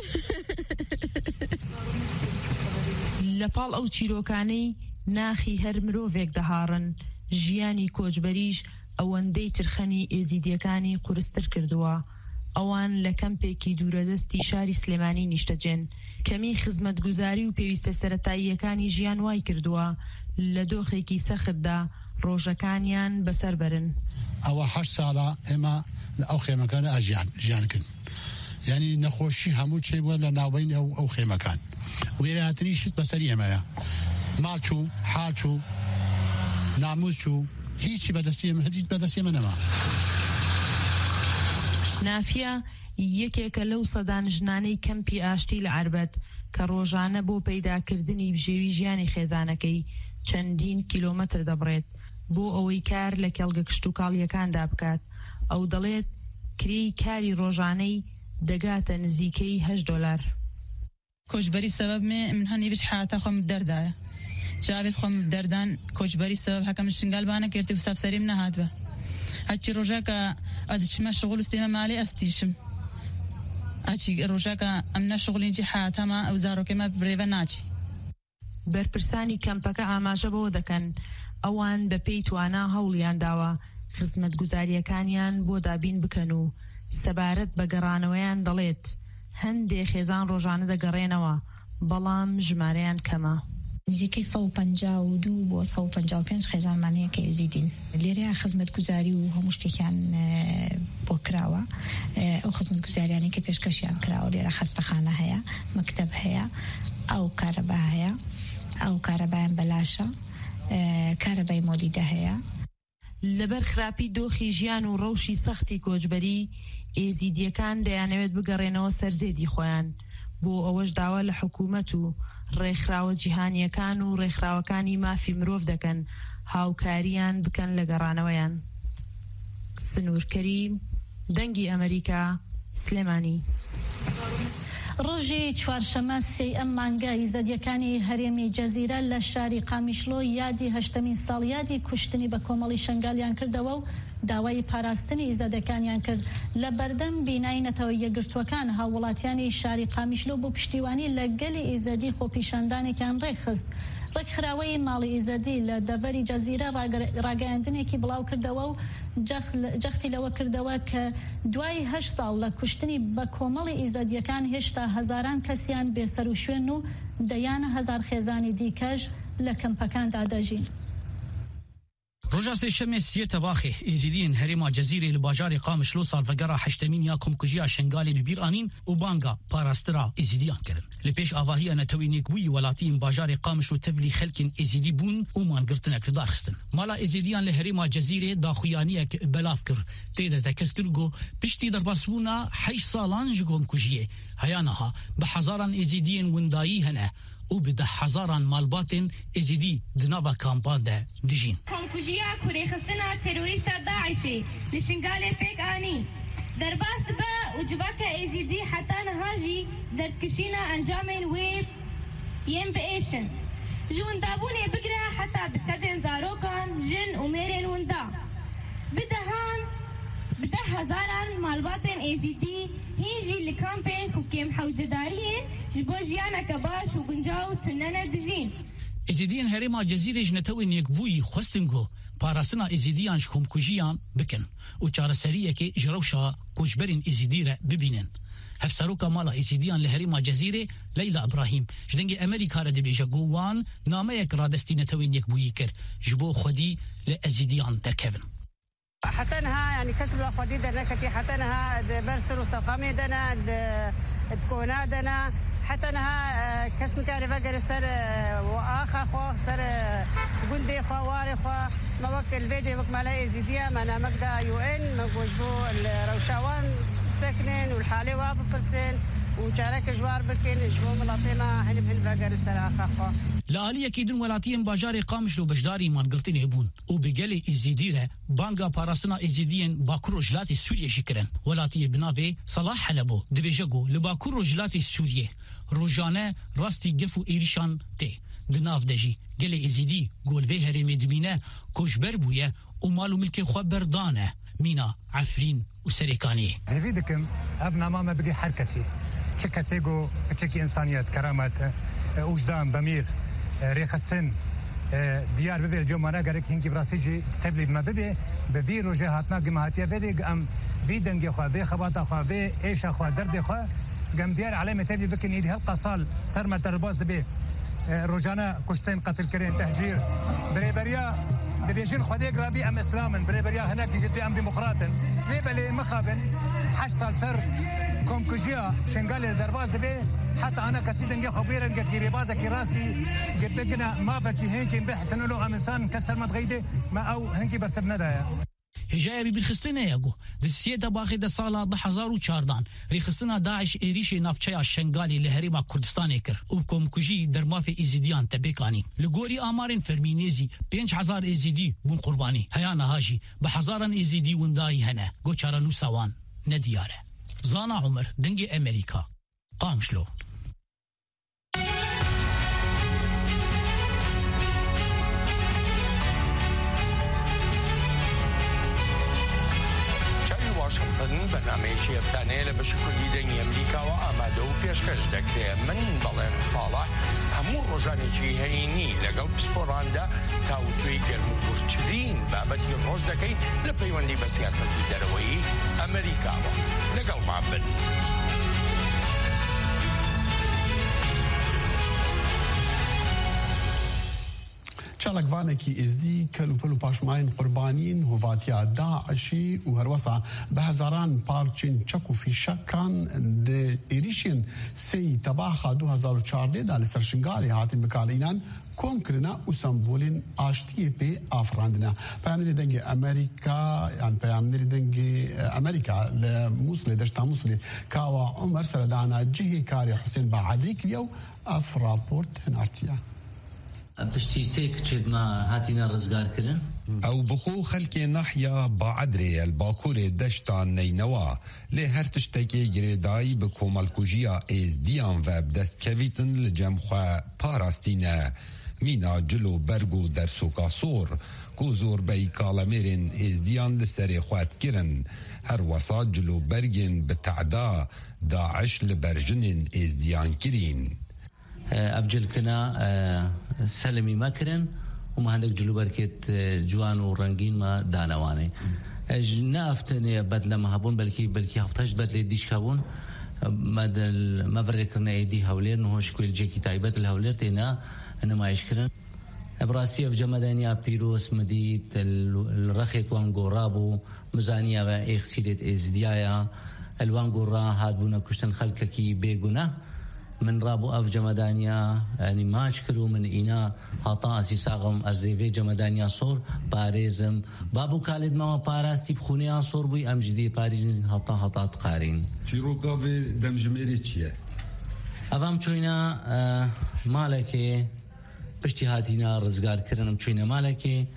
J: لە پاڵ ئەو چیرۆکانەی ناخی هەر مرۆڤێک دەهاڕن ژیانی کۆچبەریش ئەوەندەی ترخەنی ئێزیدیەکانی قورستر کردووە. ئەوان لە کەمپێکی دوورەدەستی شاری سلێمانی نیشتەجێن کەمی خزمەتگوزاری و پێویستە سەرەتاییەکانی ژیان وای کردووە لە دۆخێکی سەختدا ڕۆژەکانیان بەسەر بەرن.
M: ئەوە هەشت ساڵە ئێمە ئەو خێمەکانە ئاژیان ژیانکن یعنی نەخۆشی هەموو چێ بووە لە ناوبەین ئەو خێمەکان وێراتریشت بەسەری ئێمەیە ماڵ چوو حاڵ چوو ناموز چوو هیچی بەدەستی ئێمە هیچ بەدەستی ئێمە نەما.
J: نافیە یەکێکە لەو سەدان ژنانەی کەمپی ئاشتی لە عەربەت کە ڕۆژانە بۆ پەیداکردنی بژێوی ژیانی خێزانەکەی چەندین کیلۆمەتر دەبڕێت بۆ ئەوەی کار لە کێڵگە کشت و کاڵیەکاندا بکات. ئەو دەڵێت کرێی کاری ڕۆژانەی دەگاتە نزیکەی هەشت دۆلار.
K: کۆچبەری سەبەب من هەنی بش حیاتە خۆم دەردایە جاوێت خۆم دەردان کۆچبەری سەبەب هەکەم شنگالبانە کردی و سابسەریم نەهات بە هەچی ڕۆژەکە ئەدچمە شغل وستێمە ماڵی ئەستیشم ئەچی ڕۆژەکە ئەم نەشغڵینجی حیاتەمە ئەو زارۆکێمە برێڤە ناچی.
J: بەرپرسانی کەمپەکە ئاماژە بۆ دەکەن ئەوان بە پێی توانا هەوڵیان داوە خزمەتگوزاریەکانیان بۆ دابین بکەن و سەبارەت بە گەڕانەوەیان دەڵێت هەندێک خێزان ڕۆژانە دەگەڕێنەوە بەڵام ژمارەیان کەمە.
N: نزیکەی سەد و پەنجا و دوو بۆ سەد و پەنجا و پێنج خێزانمانەیە کە ئێزیدین لێرەیە خزمەتگوزاری و هەموو شتێکیان بۆ کراوە. ئەو خزمەتگوزاریانی کە پێشکەشیان کراوە لێرە خەستەخانە هەیە مەکتەب هەیە ئەو کارەبا هەیە ئەو کارەبایان بەلاشە کارەبای مۆلیدە هەیە.
J: لەبەر خراپی دۆخی ژیان و ڕەوشی سەختی کۆچبەری ئێزیدیەکان دەیانەوێت بگەڕێنەوە سەرزێدی خۆیان بۆ ئەوەش داوا لە حکوومەت و ڕێکخراوە جیهانیەکان و ڕێکخراوەکانی مافی مرۆڤ دەکەن هاوکاریان بکەن لە گەڕانەوەیان. سنوورکەری دەنگی ئەمریکا سلێمانی.
E: ڕۆژی چوارشەمە سێی ئەم مانگە ئیزدیەکانی هەرێمی جەزیرە لە شاری قامیشلۆ یادی هەشتمین ساڵیادی کوشتنی بە کۆمەڵی شنگالیان کردەوە و داوای پاراستنی ئیزدەکانیان کرد لە بەردەم بیناینەتەوە یەکگرتوەکان هاوڵاتیانی شاری قامیشلۆ بۆ پشتیوانی لە گەلی ئیزدی خۆپیشاندانێکیان ڕێکخست. ڕێکخراوەی ماڵی ئیزدی لە دەڤەری جەزیرە ڕاگەیاندنێکی بڵاو کردەوە و جەختی لەوە کردەوە کە دوای هەشت ساڵ لە کوشتنی بە کۆمەڵی ئیزدیەکان هێشتا هەزاران کەسیان بێسەر و شوێن و دەیانە هەزار خێزانی دیکەش لە کەمپەکاندا دەژین.
O: رجاس الشمس يتباخي إزيدين هريما جزيرة لباجار قامش لو صالفقرا حشتمين ياكم كجيا شنغالي ببير آنين وبانغا باراسترا إزيديان كرن لبيش آواهي أنا تويني قوي ولاتين باجار قامش وتبلي خلق إزيدي بون ومان قرتنك لدارخستن مالا إزيديان لهريما جزيرة داخويانيك بلافكر تيدا تكسكرغو بشتي درباسونا حيش سالان جغم كجيه هيانها بحزاران إزيدين وندايي هنا وبده حزاران مالباتن ازيدي دنافا كامباندا ديجين
P: كونكوجيا كوري خستنا تيروريستا داعشي لشنغالي فيك اني درباست با وجباكا ازيدي حتى نهاجي دركشينا انجامين ويب يم بايشن جون دابوني بقرا حتى بالسدن زاروكان جن وميرين وندا بدهان بده هزاران مالباتن ازيدي هيجي لكامبين كوكيم حوجداريين جبوجيانا كباش وقنجاو تنانا دجين
O: ازيدين هريما جزيرة جنتوين يكبوي خوستنگو پاراستنا ازيديان شكم كوجيان بكن و چارسريه كي جروشا كوجبرين ازيديره ببينن هفسروكا مالا ازيديان لهريما جزيرة ليلى ابراهيم جدنگي امريكا رد بيجا گوان نامه يك رادستي نتوين يكبوي كر جبو خودي لازيديان دركفن
Q: حتى انها يعني كسب الاخواتي دنا كتي حتى انها برسل وسقامي دنا تكونا دنا حتى انها كسب كاري فقر سر واخا خو سر جندي خواري خو موكل فيديو مكمله ازيديه معنا مقدا يو ان موجبو الروشاوان سكنين والحالي وابرسن وشارك جوار بكين جبو ملاطيما هنب هنب فقر سر اخا خو
O: لآلية كيدن ولاتين باجاري قامش لو بجداري من قرتين هبون وبقالي إزيديره بانغا باراسنا إزيديين باكورو جلاتي سوريا شكرن ولاتي بنابي صلاح حلبو دبيجاقو لباكورو جلاتي سوريا روجانه راستي قفو إيريشان تي دناف دجي قالي إزيدي قول في هرمي دمينه كوشبر بويا ومالو ملكي خبر دانه مينا عفرين وسريكاني
R: زيفيدكم ابنا ماما بقي حركسي تشكسيغو تشكي إنسانيات كرامات وجدان بمير ريخستن ديار ببي الجمعنا قالك هنكي براسيجي تتبلي بما ببي بفي روجهاتنا قمهاتيا فيدي قام في دنجي خوا في خباطا خوا في ايشا خوا درد خوا قام ديار علامة تبلي بكن يدي هلقا صال سرمر ترباز دبي روجانا كشتين قتل كرين تهجير بريبريا دبيجين خديق رابي ام اسلاما بريبريا هناك يجد ام ديمقراطا ليبلي مخابن حش صال سر كومكوجيا شنغالي درباز دبي حتى انا كسيدنجي خبيرا قد جيري بازا كي راستي قد بقنا ما فكي هنكي بحسن له ام انسان كسر ما تغيدي ما او هنكي برسبنا دايا
O: هجاية بالخستنا ياقو دسيتا باخي دا سالا دا حزارو چاردان ريخستنا داعش إيريشي نافچايا شنغالي لهريما كردستان اكر وكم كجي درمافي إزيديان تبكاني لغوري آمارين فرمينيزي بينج حزار إزيدي بون قرباني هيانا هاجي بحزاران إزيدي ونداي هنا گوچارا نوساوان ندياره زانا عمر دنگي أمريكا قامشلو
G: برنامجی افتانه لبشکلی دنی امریکا و آماده و پیشکش دکره من بلن صالح همون روزانی چی هینی لگل پسپورانده تاوتوی گرم و گرچرین بابتی روز دکی لپیوندی بسیاستی دروی امریکا و لگل معبن
F: چالکوانێکی ئێزدی کەل و پەل و پاشماین قوربانین هۆڤاتیا داعشی و هەروەسا بە هەزاران پارچین چەک و فیشەکان ئێریشێن سێی تەباخا دو هەزار و چواردەدا لەسەر شنگالێ هاتین بەکارهێنان کۆنکردنا و سمبۆلین ئاشتیە پێ ئافراندنە پەیامنەری دەنگی ئەمریکا یان پەیامنەری دەنگی ئەمریکا لە مووسڵێ دەشتا مووسڵێ کاوە عومەر سەردانا جهی کاری حوسێن بەعادری کردە و ئەف راپۆرت هێنارتیە
S: پشتی سێک چێدنا هاتینا ڕزگار کردن
T: او بخو خلکی نحیا بعدري الباكوري دشتان نينوا لي هر تشتكي جريداي بكومالكوجيا از ديان وب دست كويتن لجمخوا باراستينا مينا جلو برگو در سوکا سور کوزور بي كالاميرين از ديان لسري خوات كرن هر وسط جلو برگن بتعدا داعش لبرجنن از ديان كرين
S: افجل كنا سلمي مكرن وما هندك جلو بركت جوان ورنگين ما دانواني نافتني بدل ما هبون بلكي بلكي هفتاش بدل ديش كابون ما دل ما فرقنا ايدي هولير نهوش كل جيكي تايبات الهولير تينا انا ما يشكرن براستی ئەفجەمەدانیا پیرۆس مدید ڕەخێت وان گۆڕابوو مزانیا بە ئێخسیرێت ئێزدیایە ئەلوان گۆڕا هاتبوونە کوشتن خەلکەکی بێگونە من رابو اف جمدانیا يعني ماش كرو من إنا هطا أسي ساغم أزريفي جمدانيا صور باريزم بابو كالد ما باراستي بخوني صور بي أم جدي باريزن هطا هطا تقارين
T: تيروكا في دم جميري تشيه
S: أفهم چوينا آه مالكي پشتی هاتینا رزگار کردنم چوینە مالێکی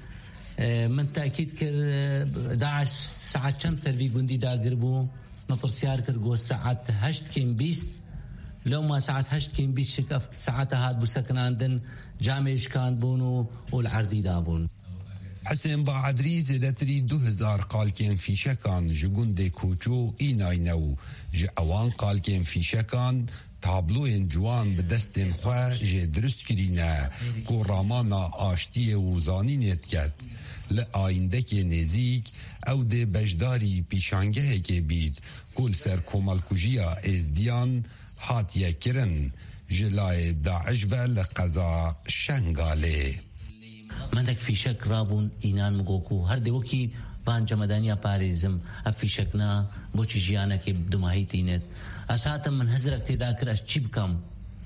S: من تاکید کرد داعش ساعت چەند سەروی گوندی داگر بوو مەپرسیار کرد گۆ ساعت هەشت کیم بیست لەو ما ساعت هەشت کیم بیست شکەفت ساعتە هات بوو سەکناندن جامێشکان بوون و ئۆلعەردی دابوون.
T: حسين باعدري زيدتري دو هزار قال كين في شكان جگون دي كوچو ايناينو جاوان قال كين في شكان تابلوين جوان بدستين خواه جي درست كرينا كو رامانا آشتي وزانينيت كت لآيندك نزيك او دي بجداري بيشانگه كي بيد كل سر كومالكوجيا ازديان هاتيه كرن جلاي داعش و لقضا شنگالي
S: من دك في شك رابون إنان مگوكو هر دي وكي بان جمدانيا باريزم افي شكنا بوچي جيانا كي بدماهي تينت اساتم من هزرك تذاكر اش چي بكم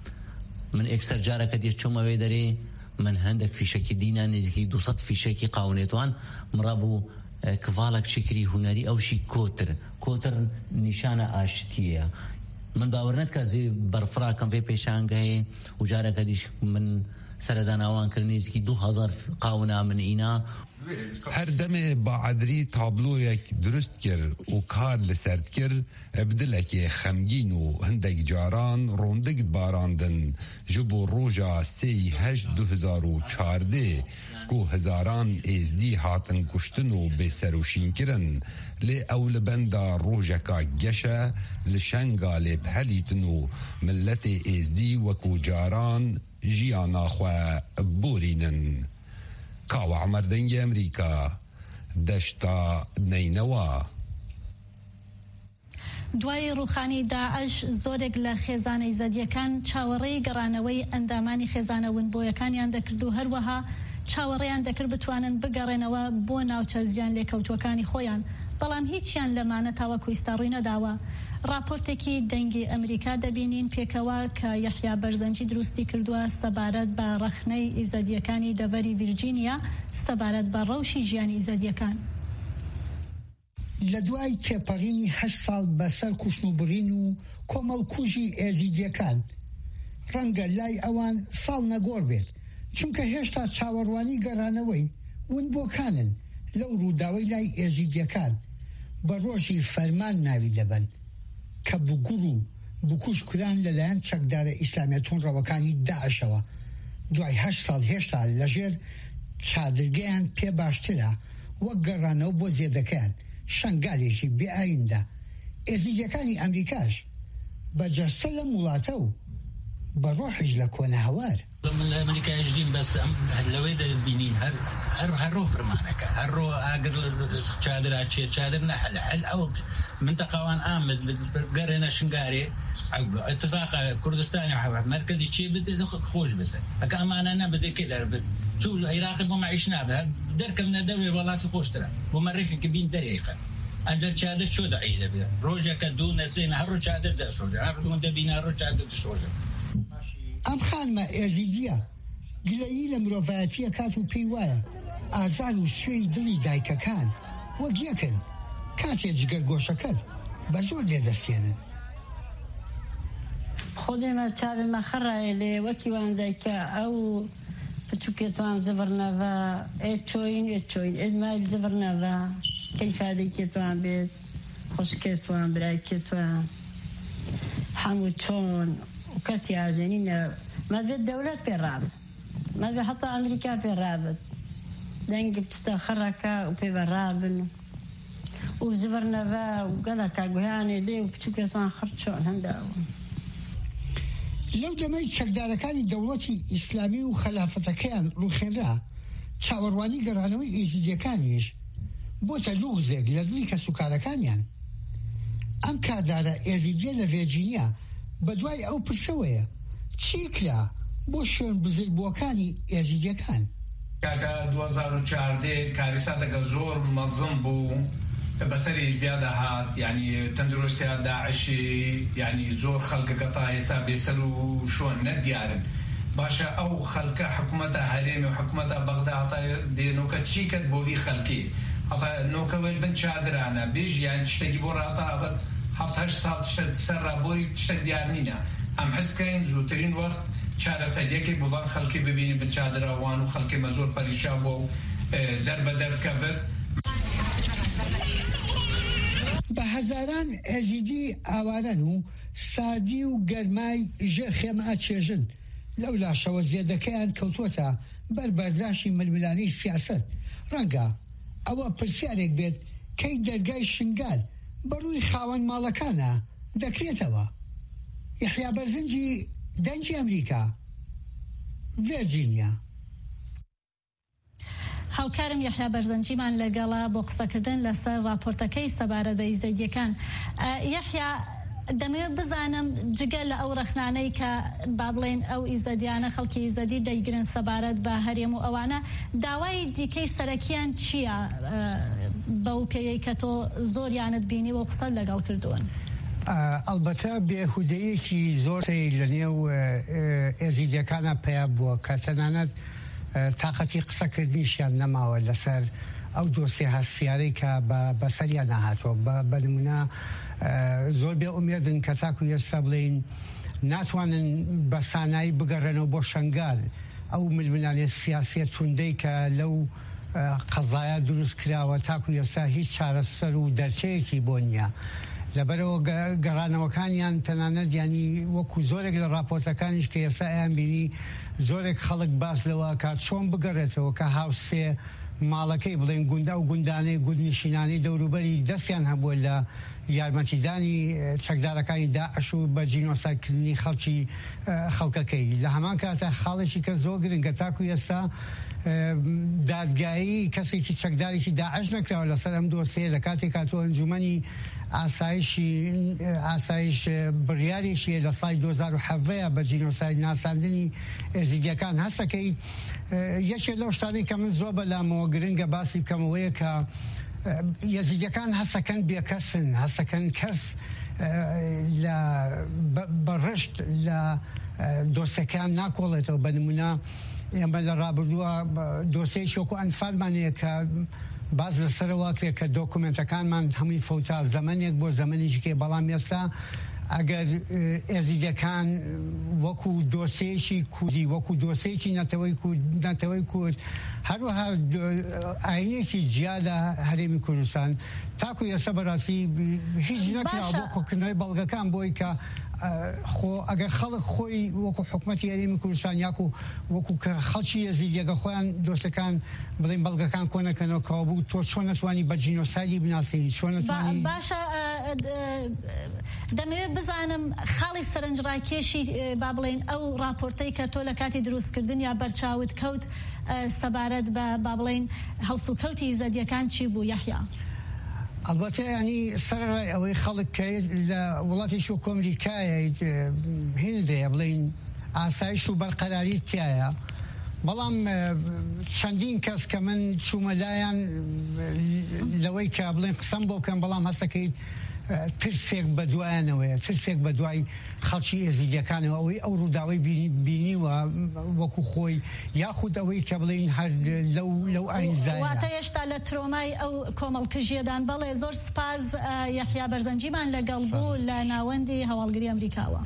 S: من اكثر جارك دي چوما ويدري من هندك في شك دينا نزكي دوصت في شك قاونيتوان مرابو كفالك شكري هنري او شي كوتر كوتر نشانه اشتيه من باورنت كازي برفرا كم في بيشانغاي وجارك ديش من سرداناوان کرنیزکی دو هزار قاونا من اینا
T: هر دمه با عدری تابلو یک درست کر و کار لسرد کر ابدلک خمگین و هندک جاران روندک باراندن جبو روژا سی هشت دو هزار و چارده کو هزاران ازدی هاتن کشتن و بسروشین کرن لی اول بندا روژکا گشه لشنگال بحلیتن و ملت ازدی وکو جاران جیانا خوا بورینن کاو عمر دنگ امریکا دشتا نینوا
E: دوای ڕوخانی داعش زۆرێک لە خێزانەی زەدیەکان چاوەڕێی گەڕانەوەی ئەندامانی خێزانە ونبۆیەکانیان دەکرد و هەروەها چاوەڕێیان دەکرد بتوانن بگەڕێنەوە بۆ ناوچە زیان لێکەوتوەکانی خۆیان بەڵام هیچیان لەمانە تاوەکو ئیستاڕووی نەداوە. راپۆرتێکی دەنگی ئەمریکا دەبینین پێکەوە کە یەحیا بەرزەنجی دروستی کردووە سەبارەت بە ڕەخنەی ئیزەدیەکانی دەڤەری ڤیرجینیا سەبارەت بە ڕەوشی ژیانی ئیزەدیەکان.
U: لە دوای تێپەڕینی هەشت ساڵ بەسەر کوشتنوبڕین و کۆمەڵکوژی ئێزیدیەکان ڕەنگە لای ئەوان ساڵ نەگۆڕ بێت چونکە هێشتا چاوەڕوانی گەڕانەوەی ونبۆکانن لەو ڕووداوەی لای ئێزیدیەکان بە ڕۆژی فەرمان ناوی دەبن کە بوگوڕ و بکوش کران لەلایەن چەکدارە ئیسلامیەتون ڕەوەکانی داعشەوە دوای هەشت ساڵ هێشتا لەژێر چادرگەیان پێ باشترە وەک گەڕانەوە بۆ زێدەکەیان شنگالێکی بێئایندا. ئێزیدیەکانی ئەمریکاش بەجەستە لەم وڵاتە و بە ڕۆحیش لە کۆنە هەوار
O: من امریکا اجدين بس لوي در بينين هر هر هرو فرمانك هرو اقر شادر اشي شادر نحل حل او منطقه وان امد قرنا شنقاري اتفاق كردستاني وحوار مركزي شي بده خوش بده كمان انا بدي كده شو العراق ما عشنا بها درك من الدوله والله خوش ترى ومريك كبين دريقه عند شادر شو دعيده بها روجا كدون زين هرو شادر ده شو هرو دبينا هرو شادر شو
U: ئەم خانمە ئێزیدیە گلەیی لە مرۆڤایەتیە کات و پێی وایە ئازار و سوێی دڵی دایکەکان وەک یەکن کاتێ جگەر گۆشەکەت بە زۆر لێدەستێنن.
L: خودێمە چاوێمە خەڕایە لێ وەکیوان دایکە ئەو بچووکێتوان زڤڕنەڤە ئێت چۆین ئێت چۆین ئێدمای زڤڕنەڤە کەیفادەیکێتوان بێت خۆشکێتوان برایکێتوان هەموو چۆن وكسي عجنين ما ذي الدولات بيراب ما ذي حتى أمريكا بيرابط دنج بتستخركا وبيرابن وزفرنا با وقالك عجواني ليه وبتشوكي خرجون هنداو
U: لو دمي شكداركان الدولة الإسلامية وخلافتكان روخيرا شاورواني قرانوي إيزيديكانيش بوتا لوغزيق لذلك سكاركانيان أم كادارا إيزيديا لفيرجينيا بەدوای ئەو پرسەوەیە چی کرا بۆ شوێن بزربووەکانی ئێزیدیەکان
A: کاکە دو هەزار و چواردە کاریساتەکە زۆر مەزم بوو بەسەری زیادە هات ینی تەندروستیا داعشی ینی زۆر خەڵکەکە تا ئێستا بێسەر و شۆن نەدیارن باشە ئەو خەڵکە حکوومەتە هەرێمی و حکوومەتە بەغدا هەتا دێنۆکە چی کرد بۆ وی خەڵکی هەتا نۆکەوەی بن چادرانە بێژ یان تشتێکی بۆ ڕاتا ئەبەت هەفت هەشت ساڵ تشتە سەر ڕابۆری تشتە دیار نینە ئەم حسکەین زووترین وەخت چارەسەریەکی بۆ خەڵکی ببینی بن چادراوان و خەڵکێمە زۆر پەریشان بۆ و دەربە دەرکەوت
U: بە هەزاران ئەزیدی ئاوارەن و ساردی و گەرمای ژێر خێمە ئەچێژن لەو لاشەوە زێدەکەیان کەوتووەتە بەر بەرداشی ململانەی سیاسەت ڕەنگە ئەوە پرسیارێک بێت کەی دەرگای شنگال بەڕووی خاوەن ماڵەکانە دەکرێتەوە. یحیا بەرزنجی دەنگی ئەمریکا، ڤێرجینیا.
E: هاوکارم یحیا بەرزەنجیمان لەگەڵا بۆ قسەکردن لەسەر راپۆرتەکەی سەبارەت بە ئیزدیەکان. یحیا دەمەوێت بزانم جگە لە ئەو ڕەخنانەی کە با بڵێن ئەو ئیزدیانە خەڵکی ئیزدی دەیگرن سەبارەت بە هەرێم و ئەوانە داوای دیکەی سەرەکیان چییە بەو پێیەی کە تۆ زۆریانت بینی و قسە لەگەڵ کردوون؟
U: ئەلبەتە بێهودەیەکی زۆر لە نێو ئێزیدیەکانە پیا بووە کە تەنانەت تااقەتی قسەکردنیشیان نەماوە لەسەر ئەو دۆسێ هەستیارەی کە بەسەریان نەهاتوە بە نمونە زۆر بێ ئومێدن کە تاکو ئێستا بڵین ناتوانن بە سانایی بگەڕێنەوە بۆ شنگال ئەو ململانێ سیاسێت توندەی کە لەو قەزایە دروست کراوە تاکو ئێستا هیچ چارەسەر و دەرچەیەکی بۆ نییە. لەبەرەوە گەڕانەوەکانیان تەنانەت ینی وەکو زۆرێک لە راپۆرتەکانیش کە ئێستا ئەیان بینی زۆرێک خەڵک باس لەوە کات چۆن بگەڕێتەوە کە هاوسێ ماڵەکەی بڵێن گوندا و گوندانەی گوندنشینانی دەوروبەری دەستیان هەبووە لە یارمەتیدانی چەکدارەکانی داعش و بە جینۆسایدکردنی خەڵکی خەڵکەکەی لە هەمان کاتە خاڵێکی کە زۆر گرنگە تاکو ئێستا دادگایی کەسێکی چەکدارێکی داعش نەکراوە لەسەر ئەم دۆسێ لە کاتێک هاتووە ئەنجومەنی ئاسایشی ئاسایش بڕیارێکی لە ساڵی دو هەزار و سەڤەیە بە جینۆساید ناساندنی ئێزیدیەکان هەستەکەی یەکێک لەو شتانەی کە من زۆر بەلامەوە گرنگە باسی بکەمەوەیە کە یەزیدیەکان هەستەکەن بێکەسن هەستەکەن کەس لە بەڕشت لە دۆسەکان ناکۆڵێتەوە بە نمونە ئێمە لە ڕابردووە دۆسەیەکی وەکو ئەنفالمانەیە کە باز لەسەرەوە کرێت کە دۆکومنتەکانمان هەمووی فەوتا زەمانێک بۆ زەمەنێکی کێ بەڵام ئێستا ئەگەر ئێزیدەکان وەکو دۆسەیەکی کوردی وەکو دۆسەیەکی نەتەوەی کورد هەروەها ئاینێکی جیا لە هەرێمی کوردستان تاکو ئێستا بەڕاستی هیچ نەکرا بۆ کۆکردنەوەی بەڵگەکان بۆی کە خۆ ئەگەر خەڵک خۆی وەکو حکوومەتی هەرێمی کوردستان یاکو وەکو کە خەڵکی ئێزیدیەکە خۆیان دۆسەکان بڵێن بەڵگەکان کۆنەکەنەوە کەوا بوو تۆ چۆن نەتوانی بە جینۆسایدی بناسیی چۆن نەتوانی
E: باشە دەمەوێت بزانم خاڵی سەرنجڕاکێشی با بڵێن ئەو راپۆرتەی کە تۆ لە کاتی دروستکردن یا بەرچاوت کەوت سەبارەت بە با بڵێن هەڵسوکەوتی ئیزدیەکان چی بوو یەحیا؟
U: البته ینی سەرڕای ئەوەی خەڵک کە لە وڵاتێکی وەکو ئەمریکایە هێندەیە بڵین ئاسایش و بەرقەراری تایە بەڵام چەندین کەس کە من چوومەلایەن لەوەی کە بڵێن قسەم بۆ بکەم بەڵام هەستەکەیت ترسێک بە دوایانەوەیە ترسێک بە دوای خەڵکی ئێزیدیەکانەوە ئەوەی ئەو ڕووداوی بینیوە وەکو خۆی یاخود ئەوەی کە بڵین هەر لەو ئاینزایە
E: واتە هێشتا لە ترۆمای ئەو کۆمەڵکژیەدان بەڵێ زۆر سپاس یەحیا بەرزەنجیمان لەگەڵ بوو لە ناوەندی هەواڵگری ئەمریکاوە.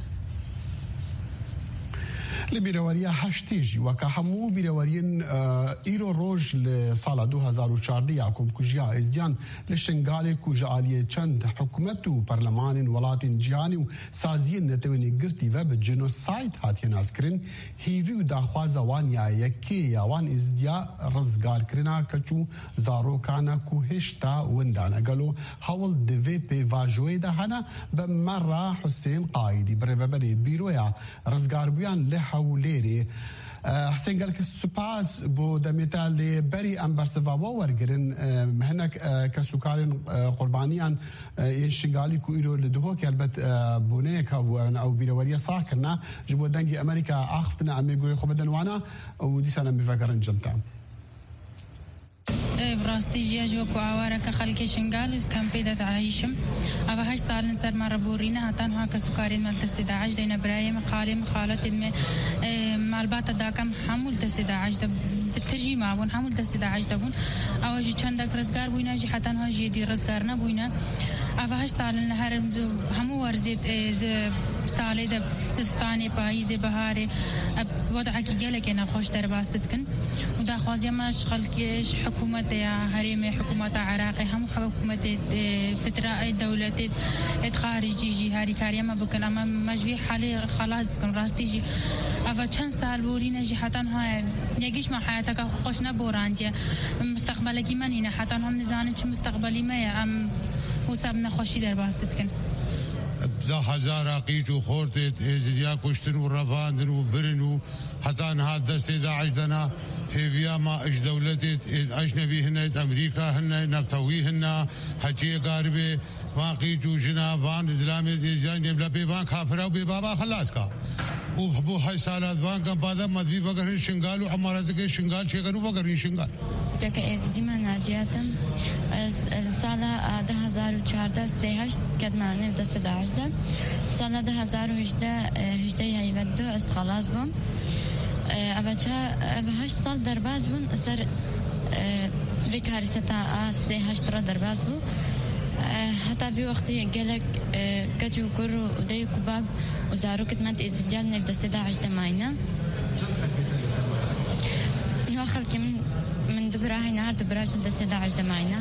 F: لە بیرەوەریە هەشتێژی وەکە هەموو بیرەوەریین ئیرۆ ڕۆژ لە ساڵە دو هەزار و چواردە کۆمکوژیا ئێزدیان لە شنگالێک و ژەعالیە چەند حکوومەت و پەرلەمانین وڵاتین جیهانی و سازیە نەتەوێنی گرتی بە بە جنۆساید هاتیە ناسکردن هیوی و داخوازە وان یایەکێ یاوان ئێزدیا ڕزگارکردنا کەچ و زارۆکانە و هێشتا وندانەگەلۆ هەوڵ دەوێ پێڤاژۆیدا هەنا بە مەڕا حوسێن قایدی بڕێبەبەرێ بیرۆیە ڕزگاربوویان لە هەولێرێ حسێن گەلکە سوپاس بۆ دەمێتە لێبەری ئەم بەرسەڤاوە وەرگرن هەنێک کە سوکارن قوربانیان شنگالی و ئیرۆ لە دهۆکی ئەلبەت بوونەیەکە بووە ئەو بیرەوەریە ساکردنا ji bo dengê Amerîka axiftina em ê goyê xwe bidin wana û dîsana mêvegerin cemta.
K: براستي جياج وكو عوارة كخلقي شنقال كان بيدة عايشم أفا هاش سالن سر مرة بورينا هاتان هاكا سكارين مال تستداعش دينا براي مخالي مخالة المي مالبات داكم حمول تستداعش دب بالترجمة بون حمول تستداعش دبون أواجي چندك رزقار بوينا جي حتان هاجي دي رزقارنا بوينا أفا هاش سالن هر همو ورزيت ز سالي دب سفستاني بايزي بهاري وضعك جالك أنا خوش درباست كن ودا خوازي ماش خلقيش حكومة يا هريمة حكومة عراقي هم حكومة فترة أي دولة خارجي جي هاري كاريا ما بكن أما مجبي حالي خلاص بكن راستي جي أفا چند سال بورينا جي حتى ها يجيش مع حياتك خوش نبورانديا مستقبلك منينا حتى هم نزانن چه مستقبلي ما يا أم وسابنا خوشي درباست كن
M: ده هزار عقيد وخورتت ازديا كشتن ورفاندن وبرن حتى انها دست داعش دنا هيفيا ما اش دولتت اجنبي هنا امريكا هنا نفتوي هنا حجي قاربه واقيت وجنابان اسلامي ازيان بلا بيبان كافر وبيبابا خلاص کا وبو هاي سالات بان كان بعد مدبي بغير شنغال وعمارات के شنغال شيغنو بغير شنغال
B: جاك ازدي مناجياتم السالة ده هزار وچارده سهش قد ما نبدأ سداعش ده سالة ده هزار وهجده هجده هيودو اس خلاص بم أبدا أبهاش سال درباز بون سر في كارثة سهش ترى درباز بو حتى في وقت جالك كجو كرو وداي كباب وزارو كتمت ازديال نبدأ سداعش ده ماينا نو خلك من من دبراهي نهار دبراج نبدأ سداعش ده ماينا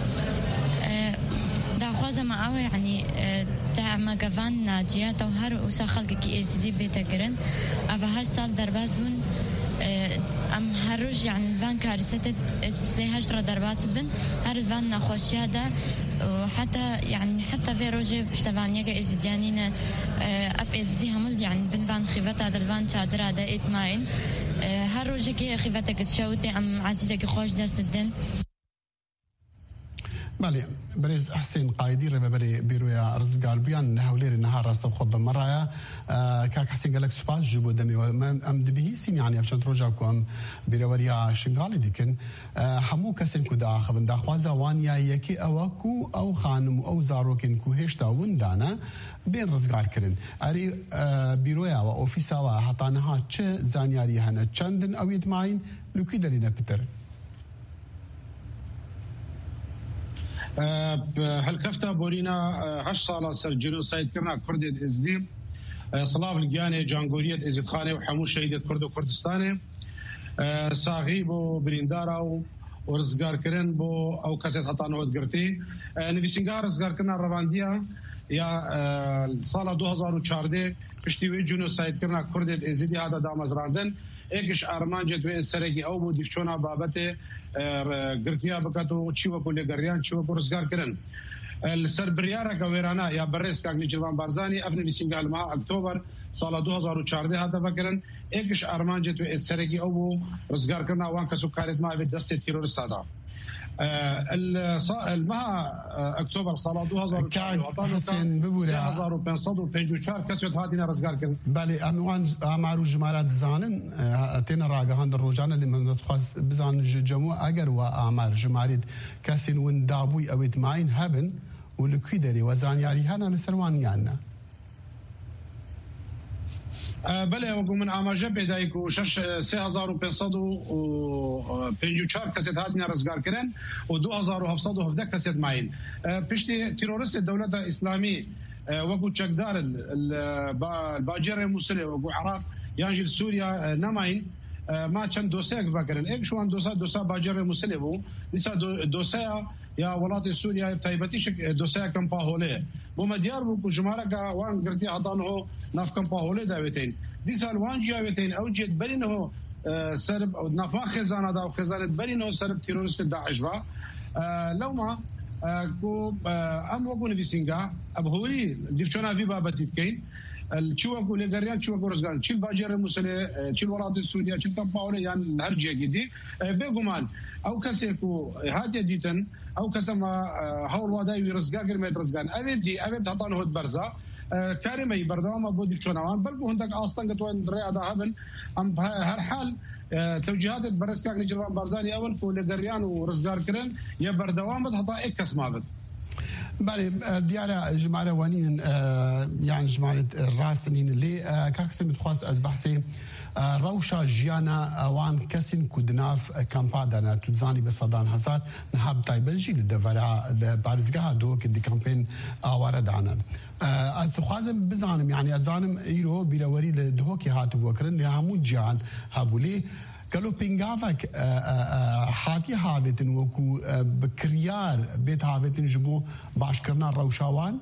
B: خوازه ما أوي يعني تاع ما قفان ناجيات أو هر وسا خلق كي إس دي بيتكرن أفا هاش سال درباس بون أم هروج يعني فان كارثة زي هجرة درباس بن هر فان نخوشي هذا وحتى يعني حتى في روجي بشتفانيا كي إس ديانين أف إس دي همول يعني بن فان خيفت هذا الفان شادر هذا إتماين هر روجي كي خيفتك تشوتي أم عزيزك خوش دست الدين
F: بله برز حسين قايدي ربابري بيرويا رزقال بيان هولير النهار راستو خب مرايا كاك حسين قالك سباس جبو دمي ام دبي سين يعني افشان تروجاكو ام بيرويا شنغالي ديكن حمو كسين كو دا خبن دا خوازا وانيا يكي اوكو او خانم او زاروكن كو هشتا وندانا بين رزقال كرن اري بيرويا و اوفيسا و حطانها چه زانياري هنا چندن او يتماين لوكي دلينا بتر
V: هالكفتا بورينا هش صالة سر جنوسايد كرنا كردد ازدي صلاف الجاني جانغورية ازد خاني وحمو شهيدة كرد وكردستاني ساغي بو بريندارا ورزقار كرن بو او كاسيت حطانو ادقرتي نفسينغار رزقار كرنا الرواندية يا صالة دو هزار وچارده پشتیوی جنوسايد كرنا كردد ازدي هذا دامز راندن ايكش ارمان جدوه سرقي او بو دفشونا بابته گرتیا بکاتو چی وکو لګریان چی وکو روزګار کړن السر بریاره کا ویرانا یا برس کا نجوان بارزانی ابن سنگال ما اکتوبر سال دو هزار وچارده هدف کردن اکش ارمان جتو سرگی او روزګار کړنا وان کا سکارت ما به دسته تیرورست ادا المها اكتوبر سال دو هزار وچارده سه هزار و پانصد و پنجاه و چهار کسیت هاتینا روزګار کړن
F: بله اموان امارو جمارات زانن تن راغهان روزانه لمن خاص بزان جمو اگر و امار جمارات كاسين وين دابوي او اتماين هبن ولكيدري وزانياري هنا لسروان يانا
V: بله وقو من آماجه بدایک و شش سه هزار و پانصد و پنجاه و چهار کسیت هاتینا رزگار کرن و دو هزار و هفتصد و هفده کسیت ماین پشتی تیرورست دولت اسلامی وقو چکدار الباجر موسلی وقو عراق یانجل سوریا نماین ما چند دوسیه بکرن ایک شوان دوسا دوسا باجر موسلی بو دیسا دوسیا یا ولات سوریا تایبتی شک دوسیا کم پاهوله بو مدیار بو جماره کا وان گرتی عطانه ناف کم پاهوله داوتین دیسال وان جاوتین او جد برینه سرب او نافا خزانه دا خزانه برینه سرب تيرورست داعش با لو ما کو ام وقو نفسینگا ابهوري ديفشونا في بابتي كاين الشوكو لغريان شوكو رزقان تشيل باجر مسله تشيل ولاد السوريا تشيل كمباوله يعني الهرجه جدي بيغمان او كسيكو هادي ديتن او كسما هول واداي رزقاقر ميت رزقان ابدي ابد هطان هود برزا كارمي بردوما بودي شونوان برضو هندك اصلا قطوان رياضه هبن ام هر حال توجيهات برس كان نجران بارزاني اول كو لقريان ورزقار كرن يا بردوام بد حتى اكس ما بد
F: بله دیاره جمعه وانین يعني جمعه راستنين اللي كاكسم تخواست از بحثي روشا جيانا اوان كسين كودناف كامبادانا تزاني بصدان هزار نهاب تايبلجي لدفرا بارزقها دو كدي كامبين اوارد عنان از تخوازم بزانم يعني ازانم ايرو بيلوري لدهوكي هاتو وكرن لهامون جيان هابولي قالوا بينغافك حاتي هابتن وكو بكريار بيت هابتن جبو باش كرنا روشاوان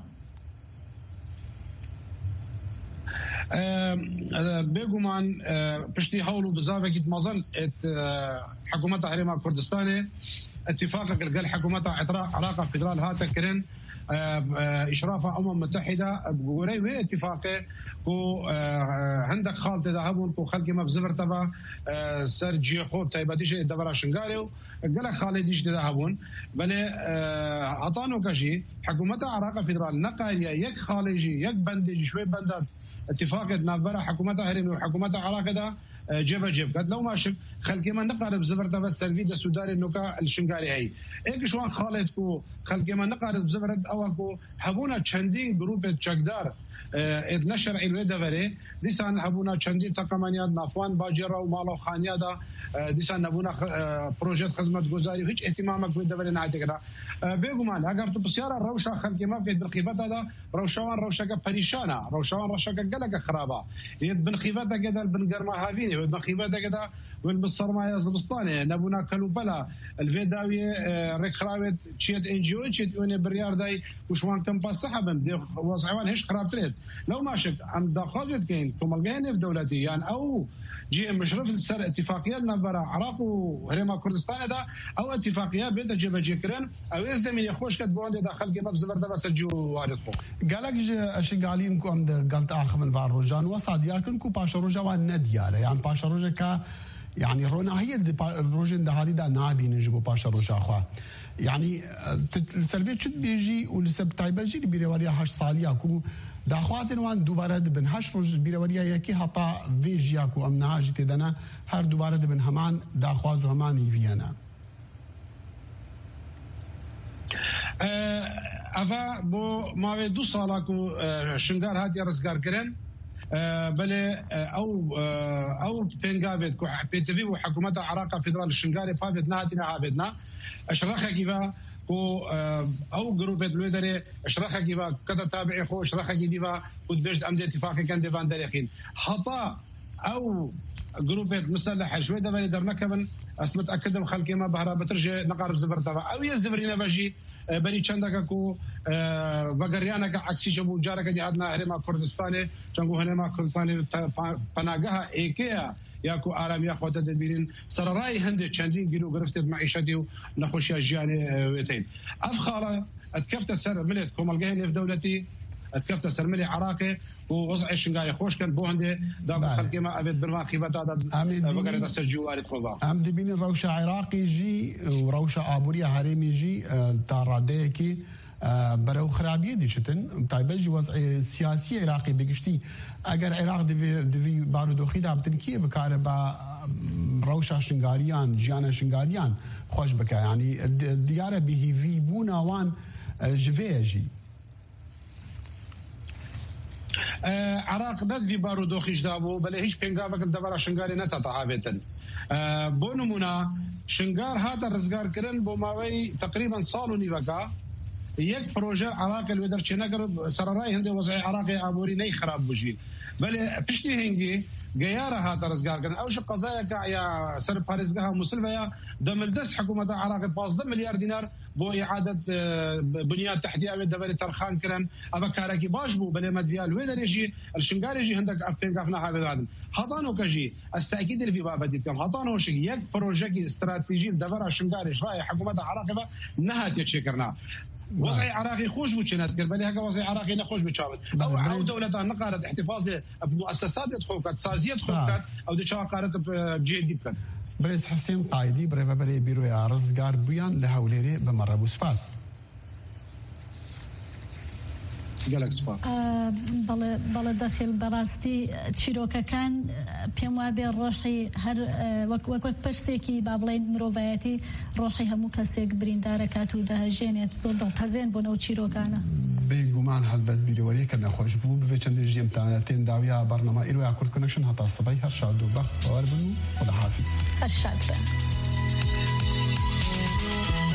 V: بيغمان بشتي حولوا بزافه كيت مازال حكومه هريما كردستان اتفاقك قال حكومه عراق فدرال هاتا كرن اشرافها امم متحده بوري اتفاقه كو عندك خالت ذهبون كو خلقي ما بزبر تبع سرجي خوب تايباتيش دبر شنغاليو قال خالديش ذهبون بل عطانو كشي حكومه عراق فدرال نقايا يك خالجي يك بندج شوي بندات اتفاق نافرا حكومه هرمي وحكومه عراق ده جيب جيب قد لو ماشي خلقي ما نقارب بزبر تبع السلفي السوداني النوكا الشنغالي هي ايك شوان خالد كو خلقي ما نقارب بزبر او كو حبونا تشندين جروب تشكدار اد نشر علوي دفري ديسان حبونا تشندين تقمانيات نافوان باجرا ومالو خانيادا ديسان نبونا بروجيت خدمه گزاري هیچ اهتمامك بدفري نعتقد بيغمان اگر تو بسياره روشا خلقي ما في بالخيبات هذا روشوان روشا بريشانه روشوان روشا قلق خرابه يد بالخيبات كذا بالقرما هافيني بالخيبات كذا والبصرما يا زبسطاني نبونا كلوبلا الفيداوي ريكراويت تشيت ان جي او تشيت اون بريار داي وشوان كم باس سحبن وصعوان هيش خراب تريد لو ماشي عم داخازت كاين تومالغين في دولتي يعني او جي مشرف السر اتفاقيات نبرا عراق وهريما كردستان ده او اتفاقيات بين جبه جكرن او الزمن يخوش كد بوند داخل جبه بزبر ده بس جو وارد
F: قالك اشغالين كو عند قلت اخ من فاروجان وصاد ياركن كو باشروجا وان ندياره يعني باشروجا كا يعني رونا هي الروجين ده هذه ده نابي نجيبو باشروجا اخوا يعني السلفيه شد بيجي ولسب تايبجي بيروريا هاش صاليا كو داخوازن وان دوباره دبن هش روز بيروريا يكي هطا فيجيا كو امنها جتي دنا هر دوباره دبن همان داخواز همان يفيانا
V: افا بو ما دو سالاكو شنگار هادي رزگار كرن بله او او بينغابت كو بي تي في وحكومه العراق فدرال الشنغاري بافت نادنا عابدنا اشرخه كيفا كو او جروب لودري اشرخه كيفا كذا تابعي خو اشرخه كيفا كنت بيجد امد اتفاق كان ديفان داريخين حطا او جروب مسلحه شوي دبل درنا كمن اسمت اكدم خلقي ما بهرا بترجع نقارب زبر تبع او يزبرينا باجي بني چندك كو وغريانا عكسي جبو جارك دي ادنا هرما كردستاني چنگو هرما كردستاني پناگاه ايكيا ياكو ارام يا خود تدبيرين سرراي هند چندين جيرو گرفتت معيشتي ونخوش جياني ويتين افخاله اتكفت سر ملت كومالجين في دولتي اتكفت سر ملي عراقي ووضع الشنقاي خوش كان بوهندي دابا خلقي ما ابد برما خيبات هذا بقرة دستر جواري تخوضا
F: ام دبين روشة عراقي جي وروشة ابوريا هرمي جي تاراديكي برو خرابيه ديشتن طيب وضع سياسي عراقي بقشتي اگر عراق دي دي بارودوخي دا بتنكي بكاربا روشة شنغاريان جيانا شنغاريان خوش بك يعني الديارة به في بونا وان جفيجي
V: عراق ند في بارودوخيش دابو بل هيش بينغافك الدبر شنغاري نتا تعابتن بو نمونا شنغار هذا رزقار كرن بو ماوي تقريبا صالوني بكا يك بروجي عراقي الودر شنقر سرراي هندي وضعي عراقي ابوري ني خراب بوجين بل بشتي هنجي جياره هذا رزقار كان اوش قضايا كايا سر باريزغا مسلفيا دملدس حكومه العراق باص مليار دينار بو اعاده بنيات تحتيه دبل ترخان كرن ابا كاركي باش بو بل مديال وين يجي الشنغار يجي عندك افين قفنا هذا حضانو كجي استاكيد اللي في بابا كم حضانو شي يك بروجي استراتيجي دبر الشنغار راي حكومه العراق نهات يشكرنا وضعي عراقي خوش بوشنات كربلي هكا وضعي عراقي نخوش بتشابت او او دولة نقارت احتفاظ بمؤسسات تخوكت سازية تخوكت او دي قارت بجيل ديبكت
F: بريس حسين قايدي بريفا بري بيرو يا رزقار بيان لهوليري بمرة بوسفاس
V: گەلک سپاس
E: بەڵێ دەخیل بەڕاستی چیرۆکەکان پێم وابێ ڕۆحی هەر وەک وەک پرسێکی با بڵێن مرۆڤایەتی ڕۆحی هەموو کەسێک بریندارەکات و دەهەژێنێت زۆر دڵتەزێن بۆ نەو چیرۆکانە
F: بێگومان هەلبەت بیرۆوەریەکە نەخۆش بوو ببێ چەندی ژێمتانە تێن داویا بەرنەما ئیرۆیا کورد کۆنەکشن هەتا سبەی هەر شاد و بەخت باوەڕ بن و خودەحافیز
E: هەر شاد بن